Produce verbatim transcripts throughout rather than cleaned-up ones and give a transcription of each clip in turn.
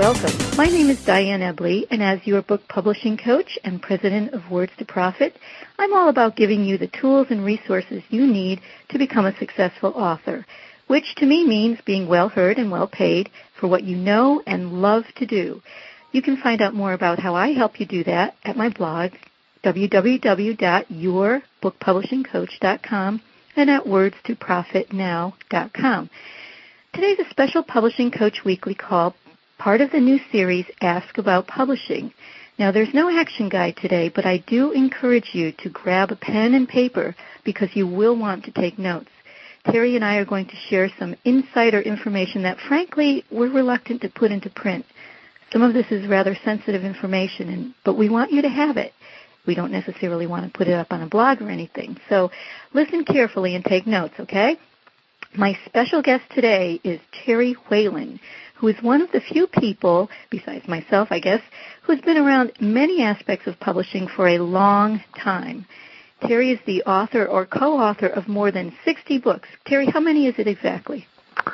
welcome. My name is Diane Ebley, and as your book publishing coach and president of Words to Profit, I'm all about giving you the tools and resources you need to become a successful author, which to me means being well heard and well paid for what you know and love to do. You can find out more about how I help you do that at my blog, w w w dot your book publishing coach dot com, and at words to profit now dot com. Today's a special Publishing Coach Weekly call, part of the new series, Ask About Publishing. Now, there's no action guide today, but I do encourage you to grab a pen and paper because you will want to take notes. Terry and I are going to share some insider information that, frankly, we're reluctant to put into print. Some of this is rather sensitive information, and, but we want you to have it. We don't necessarily want to put it up on a blog or anything. So listen carefully and take notes, okay? My special guest today is Terry Whalen, who is one of the few people, besides myself, I guess, who's been around many aspects of publishing for a long time. Terry is the author or co-author of more than sixty books. Terry, how many is it exactly?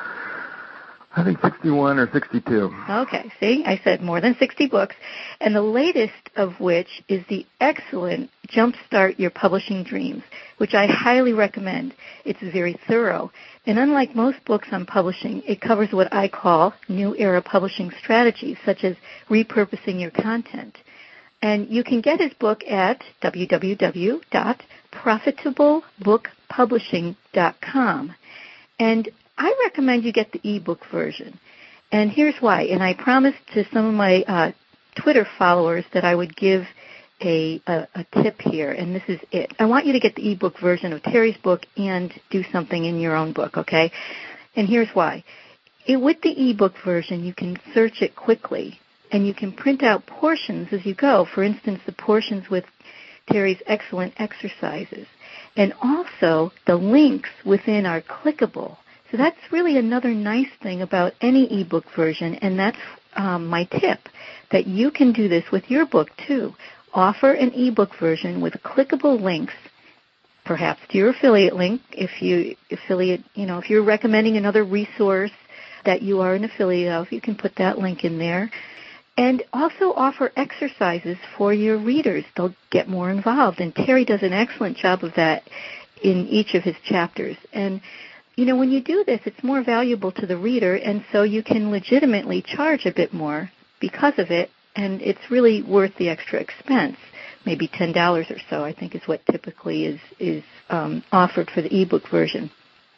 I think sixty-one or sixty-two. Okay, see, I said more than sixty books, and the latest of which is the excellent Jumpstart Your Publishing Dreams, which I highly recommend. It's very thorough, and unlike most books on publishing, it covers what I call new era publishing strategies, such as repurposing your content. And you can get his book at w w w dot profitable book publishing dot com. And I recommend you get the ebook version. And here's why. And I promised to some of my uh, Twitter followers that I would give a, a, a tip here, and this is it. I want you to get the ebook version of Terry's book and do something in your own book, okay? And here's why. It, with the ebook version, you can search it quickly, and you can print out portions as you go. For instance, the portions with Terry's excellent exercises. And also, the links within are clickable. So that's really another nice thing about any ebook version, and that's um, my tip, that you can do this with your book too. Offer an ebook version with clickable links, perhaps to your affiliate link. If you affiliate, you know, if you're recommending another resource that you are an affiliate of, you can put that link in there. And also offer exercises for your readers. They'll get more involved, and Terry does an excellent job of that in each of his chapters. And you know, when you do this, it's more valuable to the reader, and so you can legitimately charge a bit more because of it, and it's really worth the extra expense. Maybe ten dollars or so, I think, is what typically is, is um, offered for the ebook version.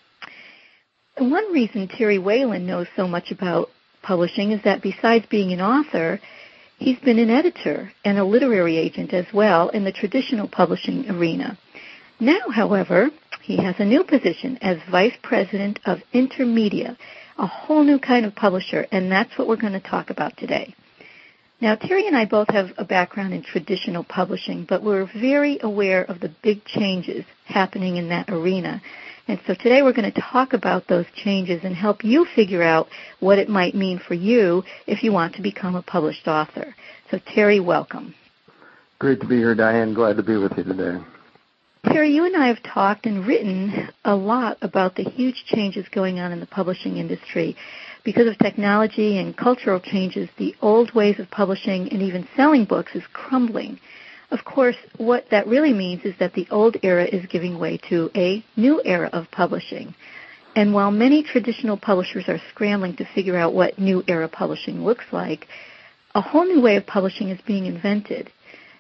And one reason Terry Whalen knows so much about publishing is that besides being an author, he's been an editor and a literary agent as well in the traditional publishing arena. Now, however, he has a new position as Vice President of Intermedia, a whole new kind of publisher, and that's what we're going to talk about today. Now, Terry and I both have a background in traditional publishing, but we're very aware of the big changes happening in that arena. And so today we're going to talk about those changes and help you figure out what it might mean for you if you want to become a published author. So, Terry, welcome. Great to be here, Diane. Glad to be with you today. Terry, you and I have talked and written a lot about the huge changes going on in the publishing industry. Because of technology and cultural changes, the old ways of publishing and even selling books is crumbling. Of course, what that really means is that the old era is giving way to a new era of publishing. And while many traditional publishers are scrambling to figure out what new era publishing looks like, a whole new way of publishing is being invented.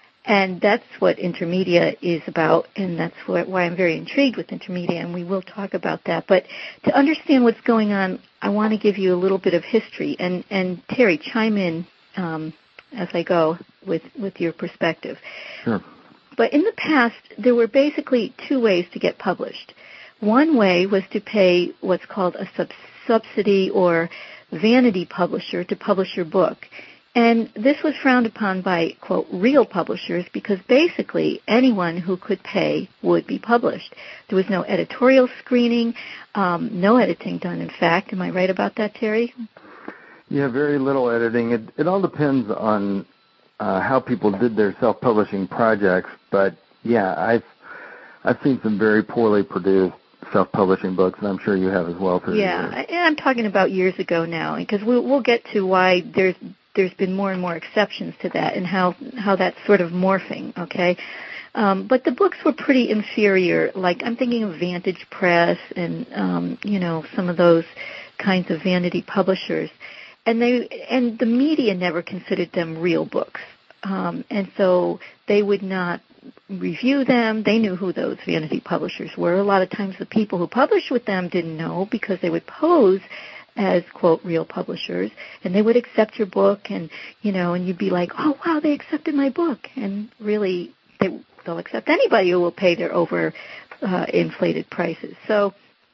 And that's what Intermedia is about, and that's why I'm very intrigued with Intermedia, and we will talk about that. But to understand what's going on, I want to give you a little bit of history. And, and Terry, chime in um, as I go with, with your perspective. Sure. But in the past, there were basically two ways to get published. One way was to pay what's called a sub- subsidy or vanity publisher to publish your book. And this was frowned upon by, quote, real publishers because basically anyone who could pay would be published. There was no editorial screening, um, no editing done, in fact. Am I right about that, Terry? Yeah, very little editing. It, it all depends on uh, how people did their self-publishing projects. But, yeah, I've, I've seen some very poorly produced self-publishing books, and I'm sure you have as well through yeah, the years. Yeah, I'm talking about years ago now, because we'll, we'll get to why there's there's been more and more exceptions to that, and how how that's sort of morphing. Okay. Um, but the books were pretty inferior. Like I'm thinking of Vantage Press and um, you know some of those kinds of vanity publishers, and they and the media never considered them real books, um, and so they would not review them. They knew who those vanity publishers were. A lot of times, the people who published with them didn't know because they would pose as, quote, real publishers, and they would accept your book, and you know, and you'd be like, oh wow, they accepted my book, and really they. They'll accept anybody who will pay their over uh, inflated prices. So,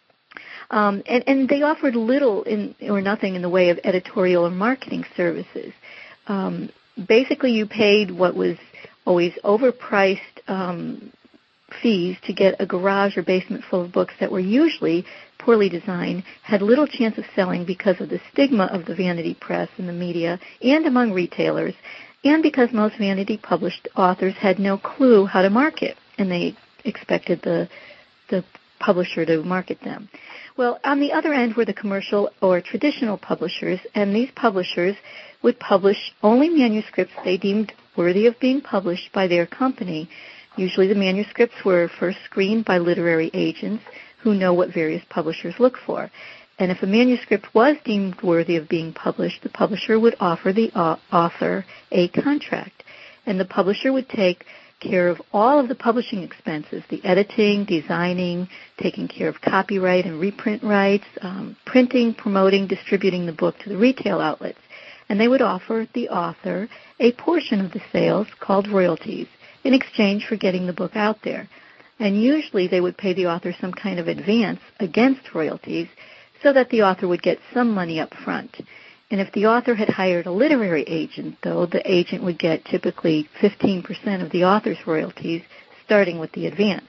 um, and, and they offered little in, or nothing in the way of editorial or marketing services. Um, basically, you paid what was always overpriced um, fees to get a garage or basement full of books that were usually poorly designed, had little chance of selling because of the stigma of the vanity press and the media and among retailers, and because most vanity published authors had no clue how to market, and they expected the the publisher to market them. Well, on the other end were the commercial or traditional publishers, and these publishers would publish only manuscripts they deemed worthy of being published by their company. Usually the manuscripts were first screened by literary agents who know what various publishers look for. And if a manuscript was deemed worthy of being published, the publisher would offer the author a contract. And the publisher would take care of all of the publishing expenses, the editing, designing, taking care of copyright and reprint rights, um, printing, promoting, distributing the book to the retail outlets. And they would offer the author a portion of the sales called royalties in exchange for getting the book out there. And usually they would pay the author some kind of advance against royalties, so that the author would get some money up front. And if the author had hired a literary agent, though, the agent would get typically fifteen percent of the author's royalties, starting with the advance.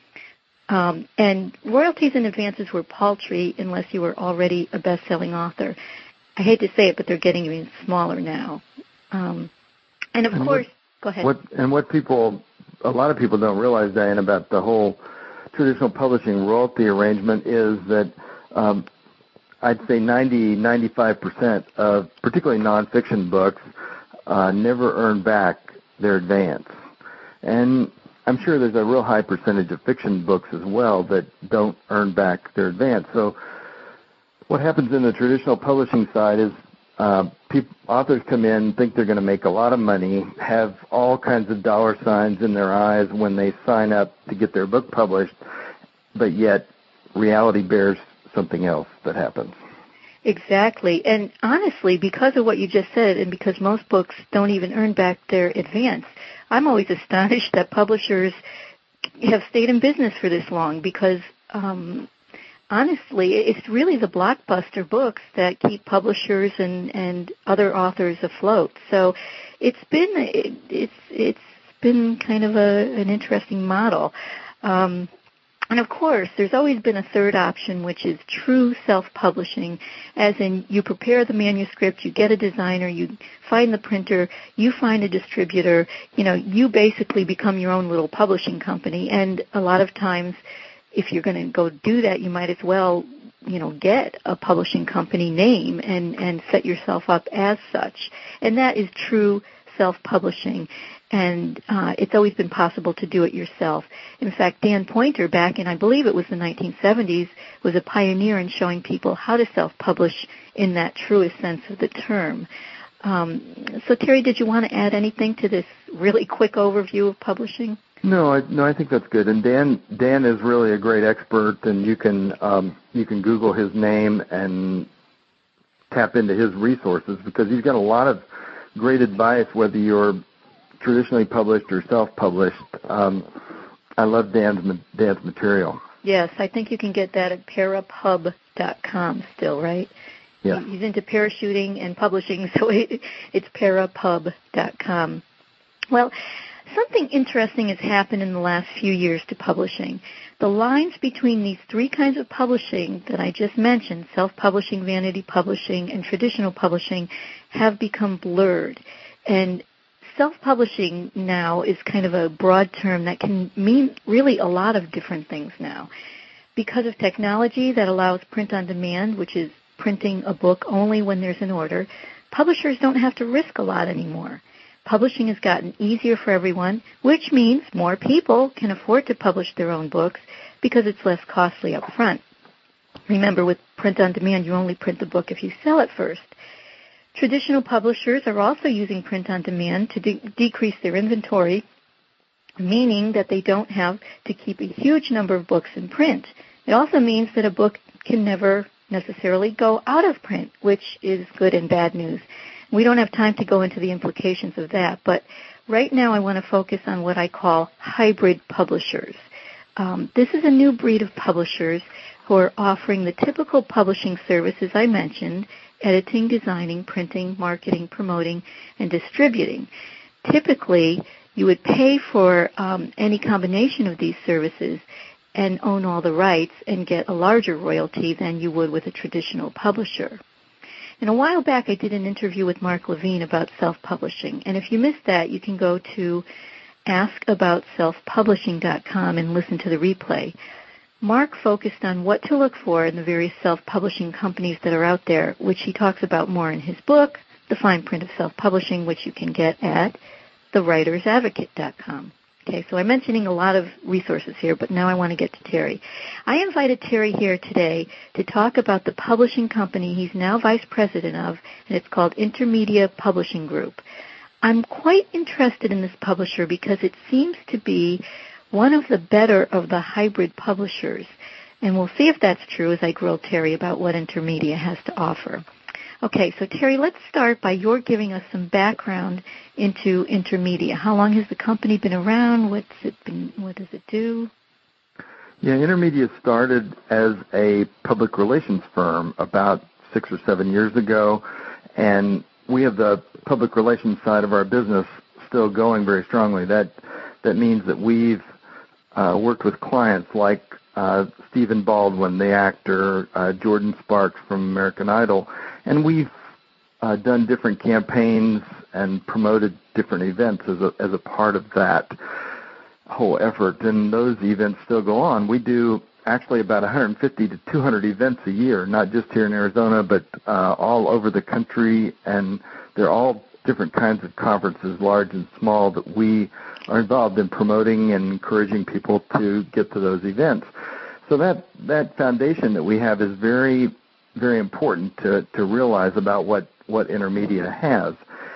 Um, and royalties and advances were paltry unless you were already a best-selling author. I hate to say it, but they're getting even smaller now. Um, and, of and course, what, go ahead. What, and what people, a lot of people don't realize, Diane, about the whole traditional publishing royalty arrangement is that um, I'd say ninety, ninety-five percent of particularly nonfiction books uh, never earn back their advance. And I'm sure there's a real high percentage of fiction books as well that don't earn back their advance. So what happens in the traditional publishing side is uh, people, authors come in, think they're going to make a lot of money, have all kinds of dollar signs in their eyes when they sign up to get their book published, but yet reality bears something else that happens. Exactly. And honestly, because of what you just said, and because most books don't even earn back their advance, I'm always astonished that publishers have stayed in business for this long, because um, honestly, it's really the blockbuster books that keep publishers and, and other authors afloat. So it's been it, it's it's been kind of a, an interesting model. Um, And, of course, there's always been a third option, which is true self-publishing, as in you prepare the manuscript, you get a designer, you find the printer, you find a distributor, you know, you basically become your own little publishing company. And a lot of times, if you're going to go do that, you might as well, you know, get a publishing company name and, and set yourself up as such. And that is true self-publishing. And uh, it's always been possible to do it yourself. In fact, Dan Poynter, back in, I believe it was the nineteen seventies, was a pioneer in showing people how to self-publish in that truest sense of the term. Um, so, Terry, did you want to add anything to this really quick overview of publishing? No, I, no, I think that's good. And Dan, Dan is really a great expert, and you can um, you can Google his name and tap into his resources, because he's got a lot of great advice, whether you're traditionally published or self-published. Um, I love Dan's Dan's material. Yes, I think you can get that at parapub dot com still, right? Yeah. He's into parachuting and publishing, so it, it's parapub dot com. Well, something interesting has happened in the last few years to publishing. The lines between these three kinds of publishing that I just mentioned, self-publishing, vanity publishing, and traditional publishing, have become blurred. And self-publishing now is kind of a broad term that can mean really a lot of different things now. Because of technology that allows print on demand, which is printing a book only when there's an order, publishers don't have to risk a lot anymore. Publishing has gotten easier for everyone, which means more people can afford to publish their own books because it's less costly up front. Remember, with print on demand, you only print the book if you sell it first. Traditional publishers are also using print on demand to de- decrease their inventory, meaning that they don't have to keep a huge number of books in print. It also means that a book can never necessarily go out of print, which is good and bad news. We don't have time to go into the implications of that, but right now I want to focus on what I call hybrid publishers. Um, this is a new breed of publishers who are offering the typical publishing services I mentioned: editing, designing, printing, marketing, promoting, and distributing. Typically, you would pay for um, any combination of these services and own all the rights and get a larger royalty than you would with a traditional publisher. And a while back, I did an interview with Mark Levine about self-publishing. And if you missed that, you can go to ask about self publishing dot com and listen to the replay. Mark focused on what to look for in the various self-publishing companies that are out there, which he talks about more in his book, The Fine Print of Self-Publishing, which you can get at the writers advocate dot com. Okay, so I'm mentioning a lot of resources here, but now I want to get to Terry. I invited Terry here today to talk about the publishing company he's now vice president of, and it's called Intermedia Publishing Group. I'm quite interested in this publisher because it seems to be one of the better of the hybrid publishers, and we'll see if that's true as I grill Terry about what Intermedia has to offer. Okay, so Terry, let's start by your giving us some background into Intermedia. How long has the company been around? What's it been? What does it do? Yeah, Intermedia started as a public relations firm about six or seven years ago, and we have the public relations side of our business still going very strongly. That that means that we've uh, worked with clients like uh, Stephen Baldwin, the actor, uh, Jordan Sparks from American Idol, and we've uh, done different campaigns and promoted different events as a, as a part of that whole effort, and those events still go on. We do actually about one hundred fifty to two hundred events a year, not just here in Arizona, but uh, all over the country, and they're all different kinds of conferences, large and small, that we are involved in promoting and encouraging people to get to those events. So that that foundation that we have is very, very important to, to realize about what, what Intermedia has.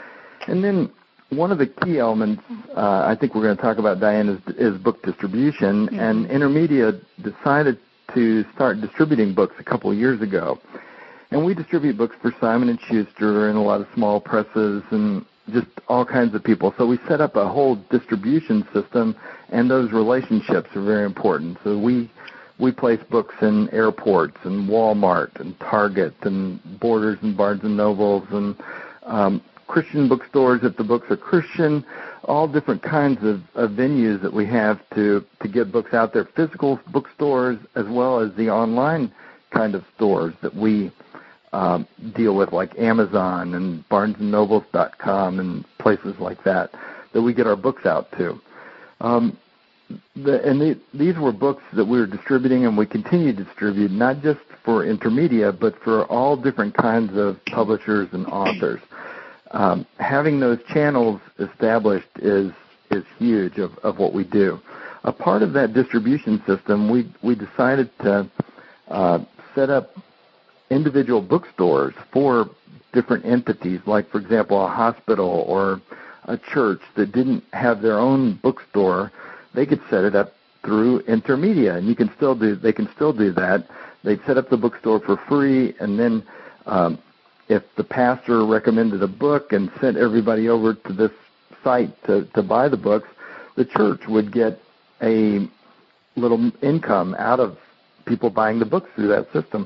And then one of the key elements uh, I think we're going to talk about, Diane, is, is book distribution. Mm-hmm. And Intermedia decided to start distributing books a couple of years ago. And we distribute books for Simon and Schuster and a lot of small presses and just all kinds of people. So we set up a whole distribution system, and those relationships are very important. So we we place books in airports and Walmart and Target and Borders and Barnes and Nobles and um, Christian bookstores if the books are Christian, all different kinds of, of venues that we have to, to get books out there, physical bookstores as well as the online kind of stores that we um, deal with, like Amazon and Barnes and Nobles dot com and places like that, that we get our books out to. Um, the, and the, these were books that we were distributing, and we continue to distribute, not just for Intermedia, but for all different kinds of publishers and authors. Um, having those channels established is is huge of, of what we do. A part of that distribution system, we we decided to uh, set up individual bookstores for different entities, like, for example, a hospital or a church that didn't have their own bookstore. They could set it up through Intermedia, and you can still do. They can still do that. They'd set up the bookstore for free, and then um, if the pastor recommended a book and sent everybody over to this site to, to buy the books, the church would get a little income out of people buying the books through that system.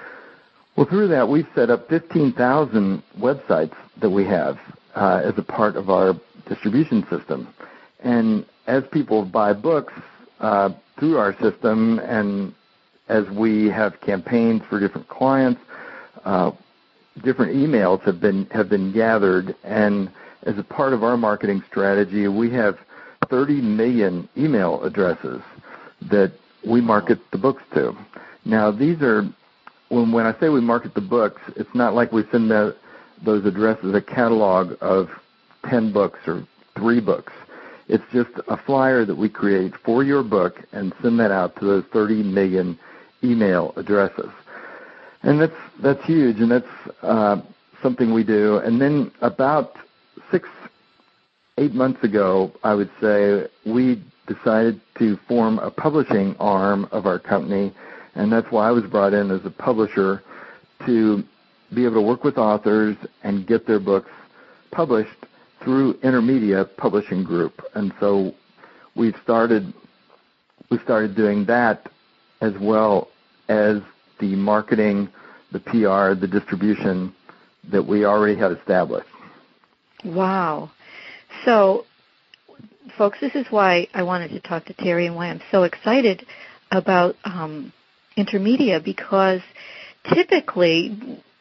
Well, through that, we've set up fifteen thousand websites that we have uh, as a part of our distribution system. And as people buy books uh, through our system, and as we have campaigns for different clients, uh, different emails have been have been gathered, and as a part of our marketing strategy, we have thirty million email addresses that we market the books to. Now, these are, when when I say we market the books, it's not like we send a, those addresses a catalog of ten books or three books. It's just a flyer that we create for your book and send that out to those thirty million email addresses. And that's that's huge, and that's uh, something we do. And then about six, eight months ago, I would say, we decided to form a publishing arm of our company, and that's why I was brought in as a publisher to be able to work with authors and get their books published through Intermedia Publishing Group. And so we've started we started doing that as well as the marketing, the P R, the distribution that we already had established. Wow. So, folks, this is why I wanted to talk to Terry and why I'm so excited about um, Intermedia, because typically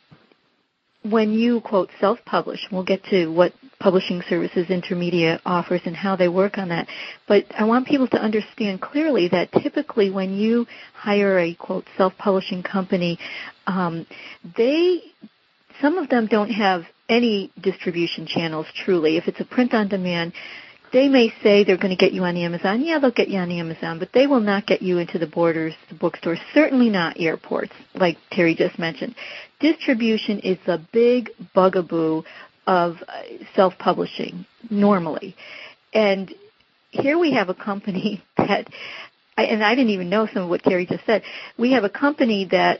when you, quote, self-publish, we'll get to what publishing services Intermedia offers and how they work on that, but I want people to understand clearly that typically when you hire a, quote, self-publishing company, um, they, some of them don't have any distribution channels truly. If it's a print-on-demand, they may say they're going to get you on Amazon. Yeah, they'll get you on Amazon, but they will not get you into the Borders, the bookstores, certainly not airports, like Terry just mentioned. Distribution is the big bugaboo of self-publishing normally. And here we have a company that, and I didn't even know some of what Terry just said, we have a company that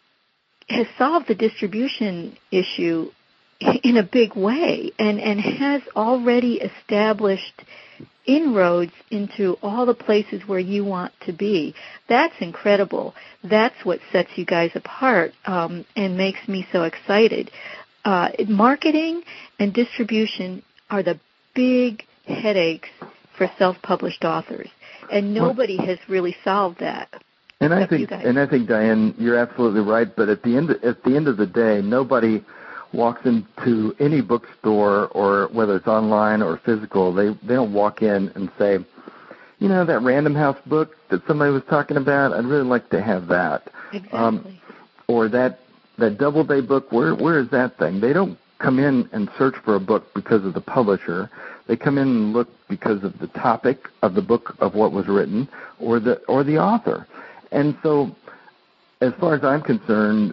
has solved the distribution issue in a big way and, and has already established inroads into all the places where you want to be. That's incredible. That's what sets you guys apart um, and makes me so excited. Uh, marketing and distribution are the big headaches for self-published authors, and nobody has really solved that. And I think, and I think, Diane, you're absolutely right. But at the end, at the end of the day, nobody walks into any bookstore, or whether it's online or physical, they they don't walk in and say, you know, that Random House book that somebody was talking about, I'd really like to have that. Exactly. Um, or that that Doubleday book, where where is that thing? They don't come in and search for a book because of the publisher. They come in and look because of the topic of the book, of what was written, or the or the author. And so, as far as I'm concerned,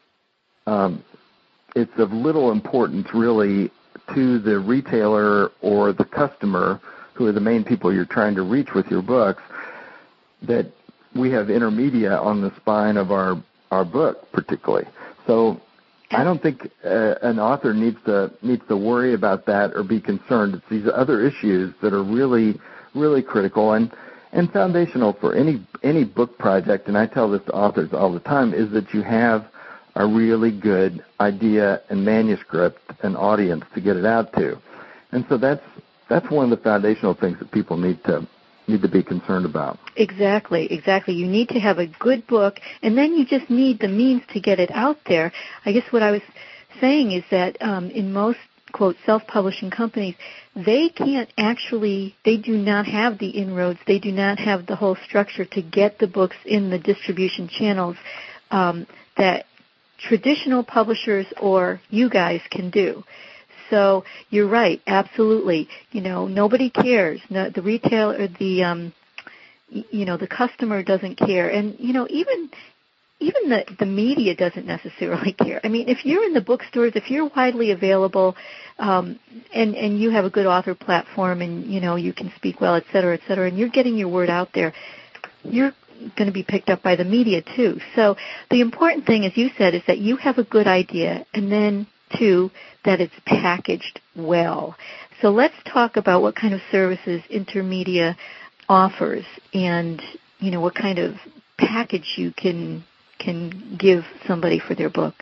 um, it's of little importance really to the retailer or the customer, who are the main people you're trying to reach with your books, that we have Intermedia on the spine of our, our book particularly. So I don't think uh, an author needs to needs to worry about that or be concerned. It's these other issues that are really, really critical and, and foundational for any any book project. And I tell this to authors all the time, is that you have a really good idea and manuscript and audience to get it out to. And so that's that's one of the foundational things that people need to need to be concerned about. Exactly, exactly. You need to have a good book, and then you just need the means to get it out there. I guess what I was saying is that um, in most, quote, self-publishing companies, they can't actually, they do not have the inroads, they do not have the whole structure to get the books in the distribution channels um, that traditional publishers or you guys can do. So you're right, absolutely. You know, nobody cares. No, the retailer, the um, you know, the customer doesn't care, and you know, even even the the media doesn't necessarily care. I mean, if you're in the bookstores, if you're widely available, um, and and you have a good author platform, and you know, you can speak well, et cetera, et cetera, and you're getting your word out there, you're going to be picked up by the media too. So the important thing, as you said, is that you have a good idea, and then two, that it's packaged well. So let's talk about what kind of services Intermedia offers, and you know, what kind of package you can can give somebody for their book.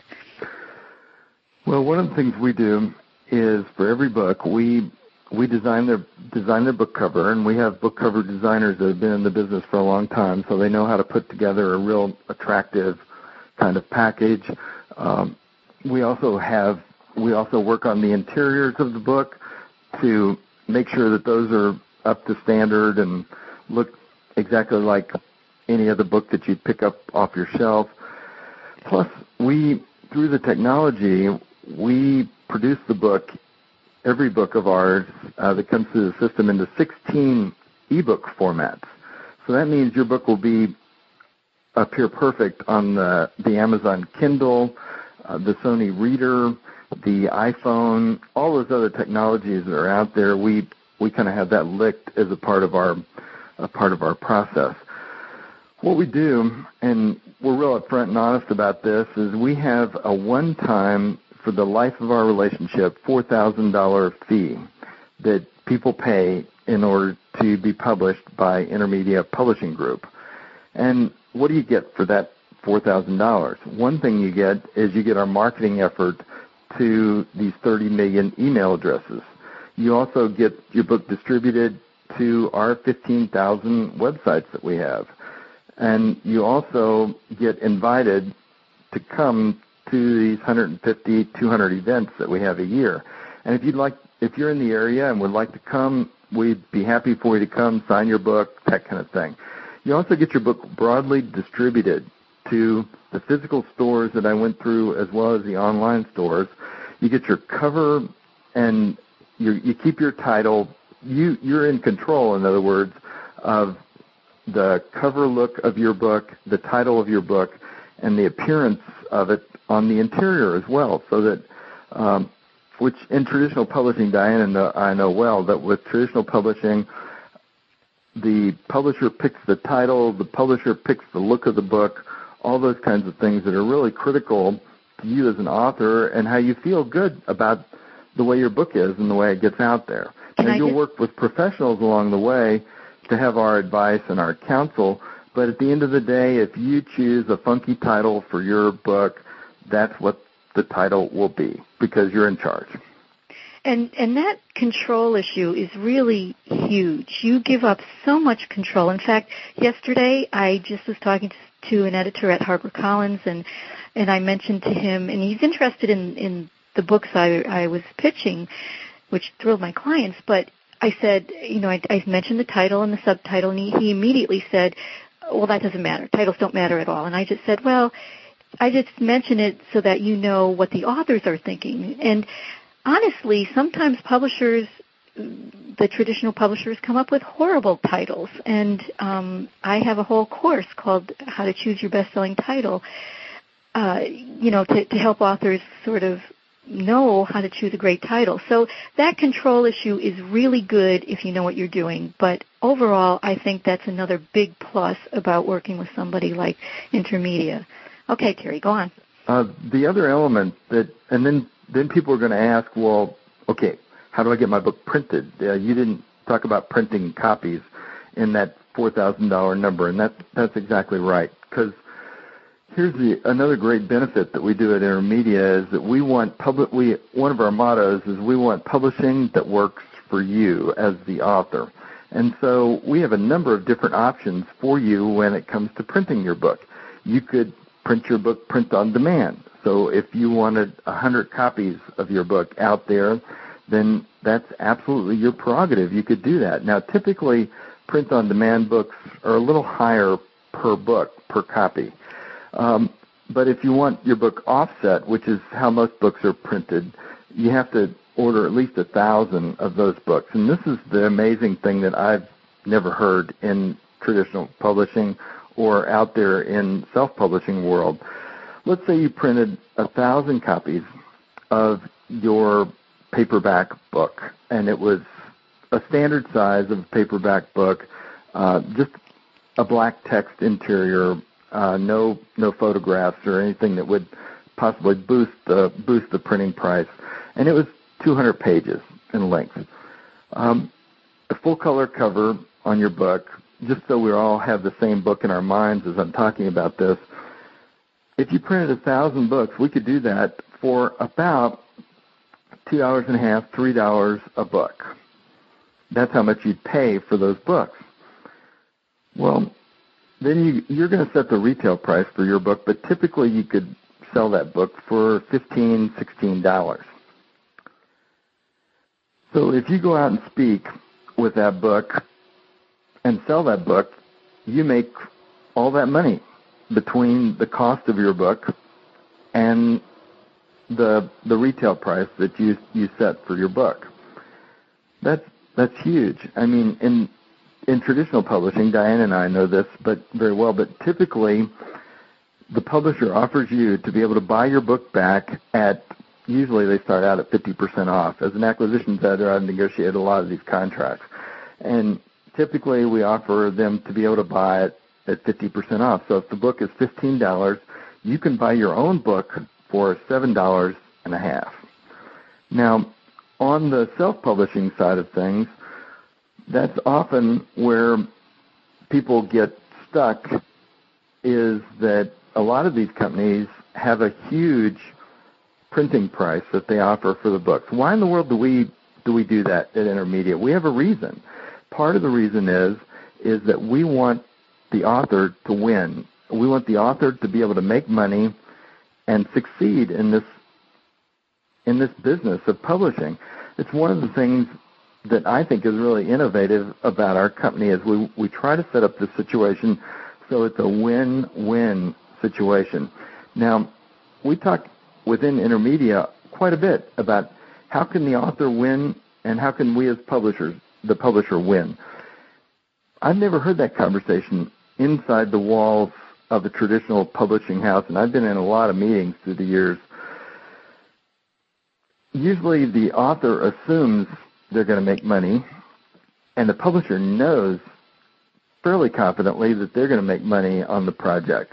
Well, one of the things we do is for every book we we design their design their book cover, and we have book cover designers that have been in the business for a long time, so they know how to put together a real attractive kind of package. Um, we also have we also work on the interiors of the book to make sure that those are up to standard and look exactly like any other book that you'd pick up off your shelf. Plus, we through the technology, we produce the book, every book of ours uh, that comes through the system, into sixteen ebook formats. So that means your book will be appear perfect on the, the Amazon Kindle, uh, the Sony Reader, the iPhone, all those other technologies that are out there. We we kind of have that licked as a part of our a part of our process. What we do, and we're real upfront and honest about this, is we have a one-time, for the life of our relationship, four thousand dollars fee that people pay in order to be published by Intermedia Publishing Group. And what do you get for that four thousand dollars? One thing you get is you get our marketing effort to these thirty million email addresses. You also get your book distributed to our fifteen thousand websites that we have. And you also get invited to come to these one hundred fifty, two hundred events that we have a year. And if you'd like, if you're in the area and would like to come, we'd be happy for you to come, sign your book, that kind of thing. You also get your book broadly distributed to the physical stores that I went through as well as the online stores. You get your cover, and you, you keep your title. You, you're in control, in other words, of the cover look of your book, the title of your book, and the appearance of it on the interior as well, so that, um, which in traditional publishing, Diane and I know well, that with traditional publishing, the publisher picks the title, the publisher picks the look of the book, all those kinds of things that are really critical to you as an author and how you feel good about the way your book is and the way it gets out there. And you'll just work with professionals along the way to have our advice and our counsel, but at the end of the day, if you choose a funky title for your book, that's what the title will be, because you're in charge. And and that control issue is really huge. You give up so much control. In fact, yesterday I just was talking to an editor at HarperCollins, and and I mentioned to him, and he's interested in, in the books I, I was pitching, which thrilled my clients, but I said, you know, I, I mentioned the title and the subtitle, and he, he immediately said, well, that doesn't matter. Titles don't matter at all. And I just said, well, I just mention it so that you know what the authors are thinking. And honestly, sometimes publishers, the traditional publishers, come up with horrible titles. And um, I have a whole course called How to Choose Your Best-Selling Title, uh, you know, to, to help authors sort of know how to choose a great title. So that control issue is really good if you know what you're doing. But overall, I think that's another big plus about working with somebody like Intermedia. Okay, Terry, go on. Uh, the other element that, and then, then people are going to ask, well, okay, how do I get my book printed? Uh, you didn't talk about printing copies in that four thousand dollars number, and that, that's exactly right. Because here's the, another great benefit that we do at Intermedia is that we want public. We one of our mottos is we want publishing that works for you as the author, and so we have a number of different options for you when it comes to printing your book. You could print your book print on demand. So if you wanted a hundred copies of your book out there, then that's absolutely your prerogative. You could do that. Now, typically, print on demand books are a little higher per book per copy. Um, but if you want your book offset, which is how most books are printed, you have to order at least a thousand of those books. And this is the amazing thing that I've never heard in traditional publishing or out there in self-publishing world. Let's say you printed a thousand copies of your paperback book, and it was a standard size of a paperback book, uh, just a black text interior, Uh, no, no photographs or anything that would possibly boost the boost the printing price, and it was two hundred pages in length. Um, a full color cover on your book, just so we all have the same book in our minds as I'm talking about this. If you printed a thousand books, we could do that for about two dollars and a half, three dollars a book. That's how much you'd pay for those books. Well, then you, you're going to set the retail price for your book, but typically you could sell that book for fifteen dollars, sixteen dollars. So if you go out and speak with that book and sell that book, you make all that money between the cost of your book and the the retail price that you you set for your book. That's that's huge. I mean, in in traditional publishing, Diane and I know this, but very well. But typically, the publisher offers you to be able to buy your book back at, usually they start out at fifty percent off. As an acquisitions editor, I've negotiated a lot of these contracts, and typically we offer them to be able to buy it at fifty percent off. So if the book is fifteen dollars, you can buy your own book for seven dollars and a half. Now, on the self-publishing side of things, that's often where people get stuck, is that a lot of these companies have a huge printing price that they offer for the books. Why in the world do we do we do that at Intermedia? We have a reason. Part of the reason is is that we want the author to win. We want the author to be able to make money and succeed in this in this business of publishing. It's one of the things that I think is really innovative about our company, is we we try to set up this situation so it's a win-win situation. Now, we talk within Intermedia quite a bit about how can the author win and how can we as publishers, the publisher, win. I've never heard that conversation inside the walls of a traditional publishing house, and I've been in a lot of meetings through the years. Usually the author assumes they're going to make money, and the publisher knows fairly confidently that they're going to make money on the project.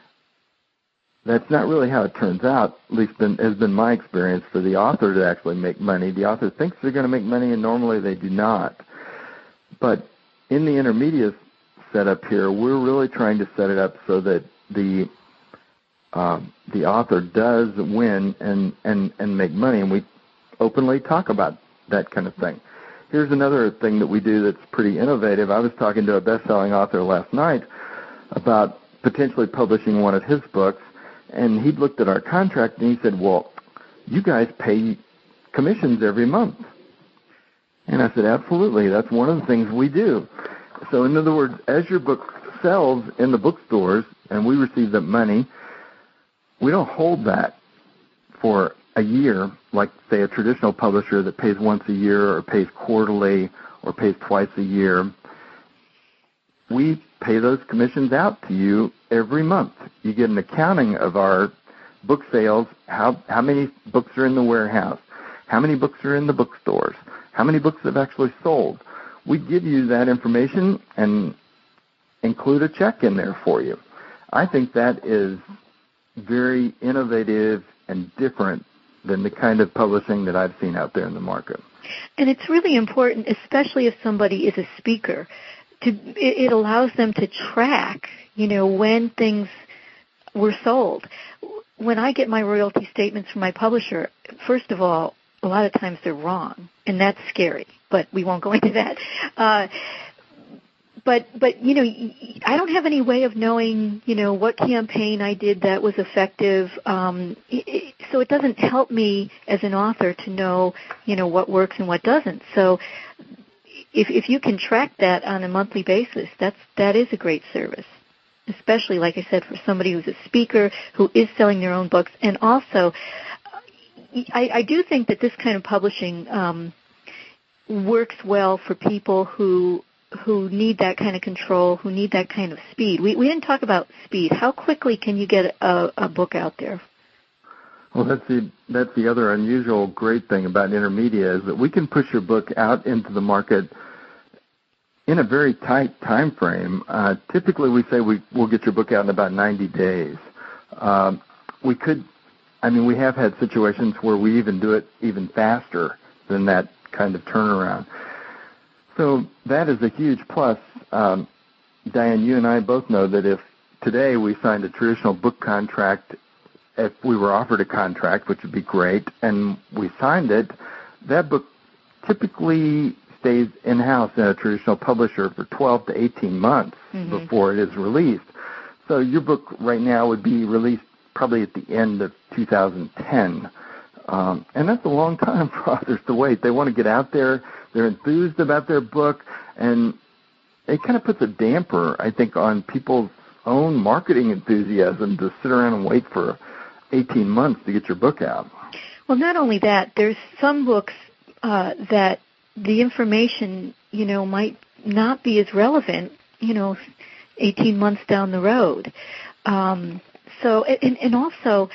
That's not really how it turns out, at least been, has been my experience, for the author to actually make money. The author thinks they're going to make money, and normally they do not. But in the Intermedia setup here, we're really trying to set it up so that the um, the author does win and, and, and make money, and we openly talk about that kind of thing. Here's another thing that we do that's pretty innovative. I was talking to a best-selling author last night about potentially publishing one of his books, and he looked at our contract and he said, well, you guys pay commissions every month. And I said, absolutely, that's one of the things we do. So in other words, as your book sells in the bookstores and we receive the money, we don't hold that for a year like, say, a traditional publisher that pays once a year or pays quarterly or pays twice a year. We pay those commissions out to you every month. You get an accounting of our book sales, how, how many books are in the warehouse, how many books are in the bookstores, how many books have actually sold. We give you that information and include a check in there for you. I think that is very innovative and different than the kind of publishing that I've seen out there in the market. And it's really important, especially if somebody is a speaker, to it, it allows them to track, you know, when things were sold. When I get my royalty statements from my publisher, first of all, a lot of times they're wrong, and that's scary, but we won't go into that. Uh, but, but you know, I don't have any way of knowing, you know, what campaign I did that was effective, um, it, so it doesn't help me as an author to know, you know, what works and what doesn't. So if, if you can track that on a monthly basis, that's, that is a great service, especially, like I said, for somebody who's a speaker who is selling their own books. And also, I, I do think that this kind of publishing um, works well for people who who need that kind of control, who need that kind of speed. We we didn't talk about speed. How quickly can you get a, a book out there? Well, that's the that's the other unusual great thing about Intermedia, is that we can push your book out into the market in a very tight time frame. Uh, typically, we say we, we'll get your book out in about ninety days. Um, we could, I mean, we have had situations where we even do it even faster than that kind of turnaround. So that is a huge plus. Um, Diane, you and I both know that if today we signed a traditional book contract, if we were offered a contract, which would be great, and we signed it, that book typically stays in-house in a traditional publisher for twelve to eighteen months mm-hmm. before it is released. So your book right now would be released probably at the end of two thousand ten. Um, and that's a long time for authors to wait. They want to get out there. They're enthused about their book, and it kind of puts a damper, I think, on people's own marketing enthusiasm to sit around and wait for eighteen months to get your book out. Well, not only that, there's some books uh, that the information, you know, might not be as relevant, you know, eighteen months down the road. Um, so, and, and also,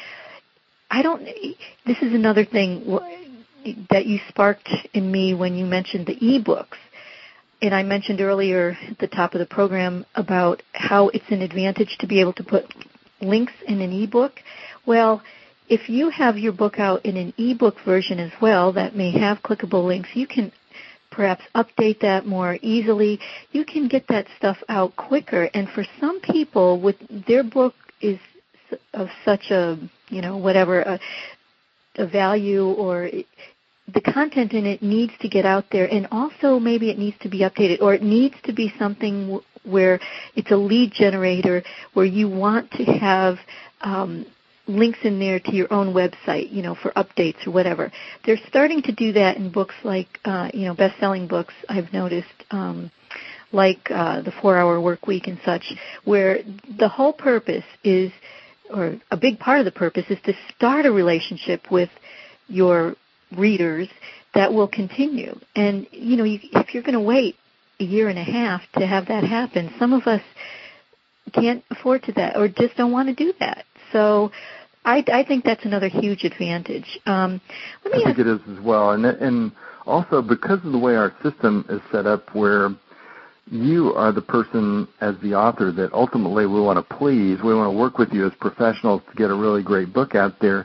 I don't, this is another thing that you sparked in me when you mentioned the e-books. And I mentioned earlier at the top of the program about how it's an advantage to be able to put links in an e-book. Well, if you have your book out in an e-book version as well that may have clickable links, you can perhaps update that more easily. You can get that stuff out quicker. And for some people, with their book is of such a, you know, whatever, a, a value, or the content in it needs to get out there, and also maybe it needs to be updated, or it needs to be something w- where it's a lead generator where you want to have um, links in there to your own website, you know, for updates or whatever. They're starting to do that in books like, uh, you know, best-selling books, I've noticed, um, like uh, The four-Hour Work Week and such, where the whole purpose is, or a big part of the purpose is to start a relationship with your readers that will continue. And, you know, you, if you're going to wait a year and a half to have that happen, some of us can't afford to that or just don't want to do that. So I, I think that's another huge advantage. Um, let me I think ask, it is as well. And, and also because of the way our system is set up where you are the person as the author that ultimately we want to please, we want to work with you as professionals to get a really great book out there,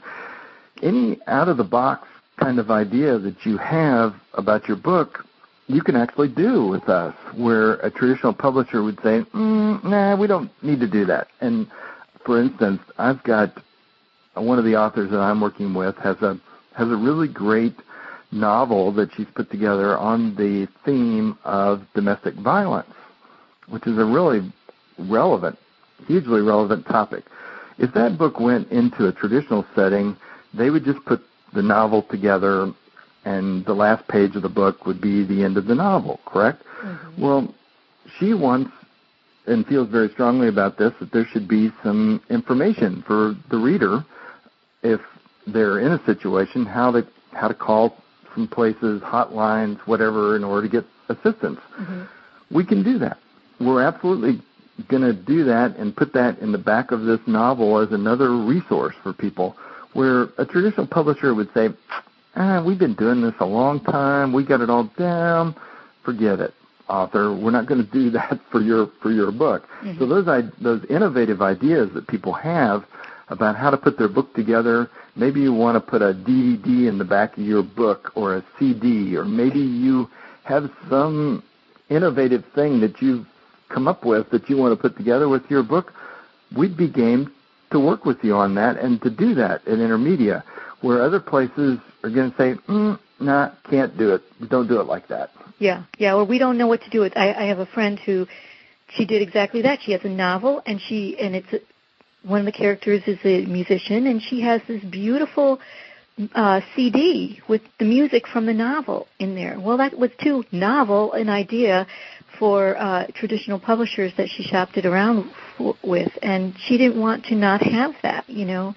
any out-of-the-box kind of idea that you have about your book, you can actually do with us, where a traditional publisher would say, mm, nah, we don't need to do that. And for instance, I've got one of the authors that I'm working with has a has a really great novel that she's put together on the theme of domestic violence, which is a really relevant, hugely relevant topic. If that book went into a traditional setting, they would just put the novel together, and the last page of the book would be the end of the novel, correct? Mm-hmm. Well, she wants and feels very strongly about this, that there should be some information for the reader if they're in a situation, how to how to call some places, hotlines, whatever, in order to get assistance. Mm-hmm. We can do that. We're absolutely going to do that and put that in the back of this novel as another resource for people, where a traditional publisher would say, ah, we've been doing this a long time, we got it all down, forget it, author, we're not going to do that for your for your book. Mm-hmm. So those those innovative ideas that people have about how to put their book together, maybe you want to put a D V D in the back of your book or a C D, or maybe you have some innovative thing that you've come up with that you want to put together with your book, we'd be game to work with you on that and to do that at Intermedia, where other places are going to say, mm, nah, can't do it. Don't do it like that. Yeah, yeah, well, we don't know what to do with. I, I have a friend who, she did exactly that. She has a novel, and she, and it's, a, one of the characters is a musician, and she has this beautiful uh, C D with the music from the novel in there. Well, that was too novel an idea for uh, traditional publishers that she shopped it around f- with, and she didn't want to not have that, you know.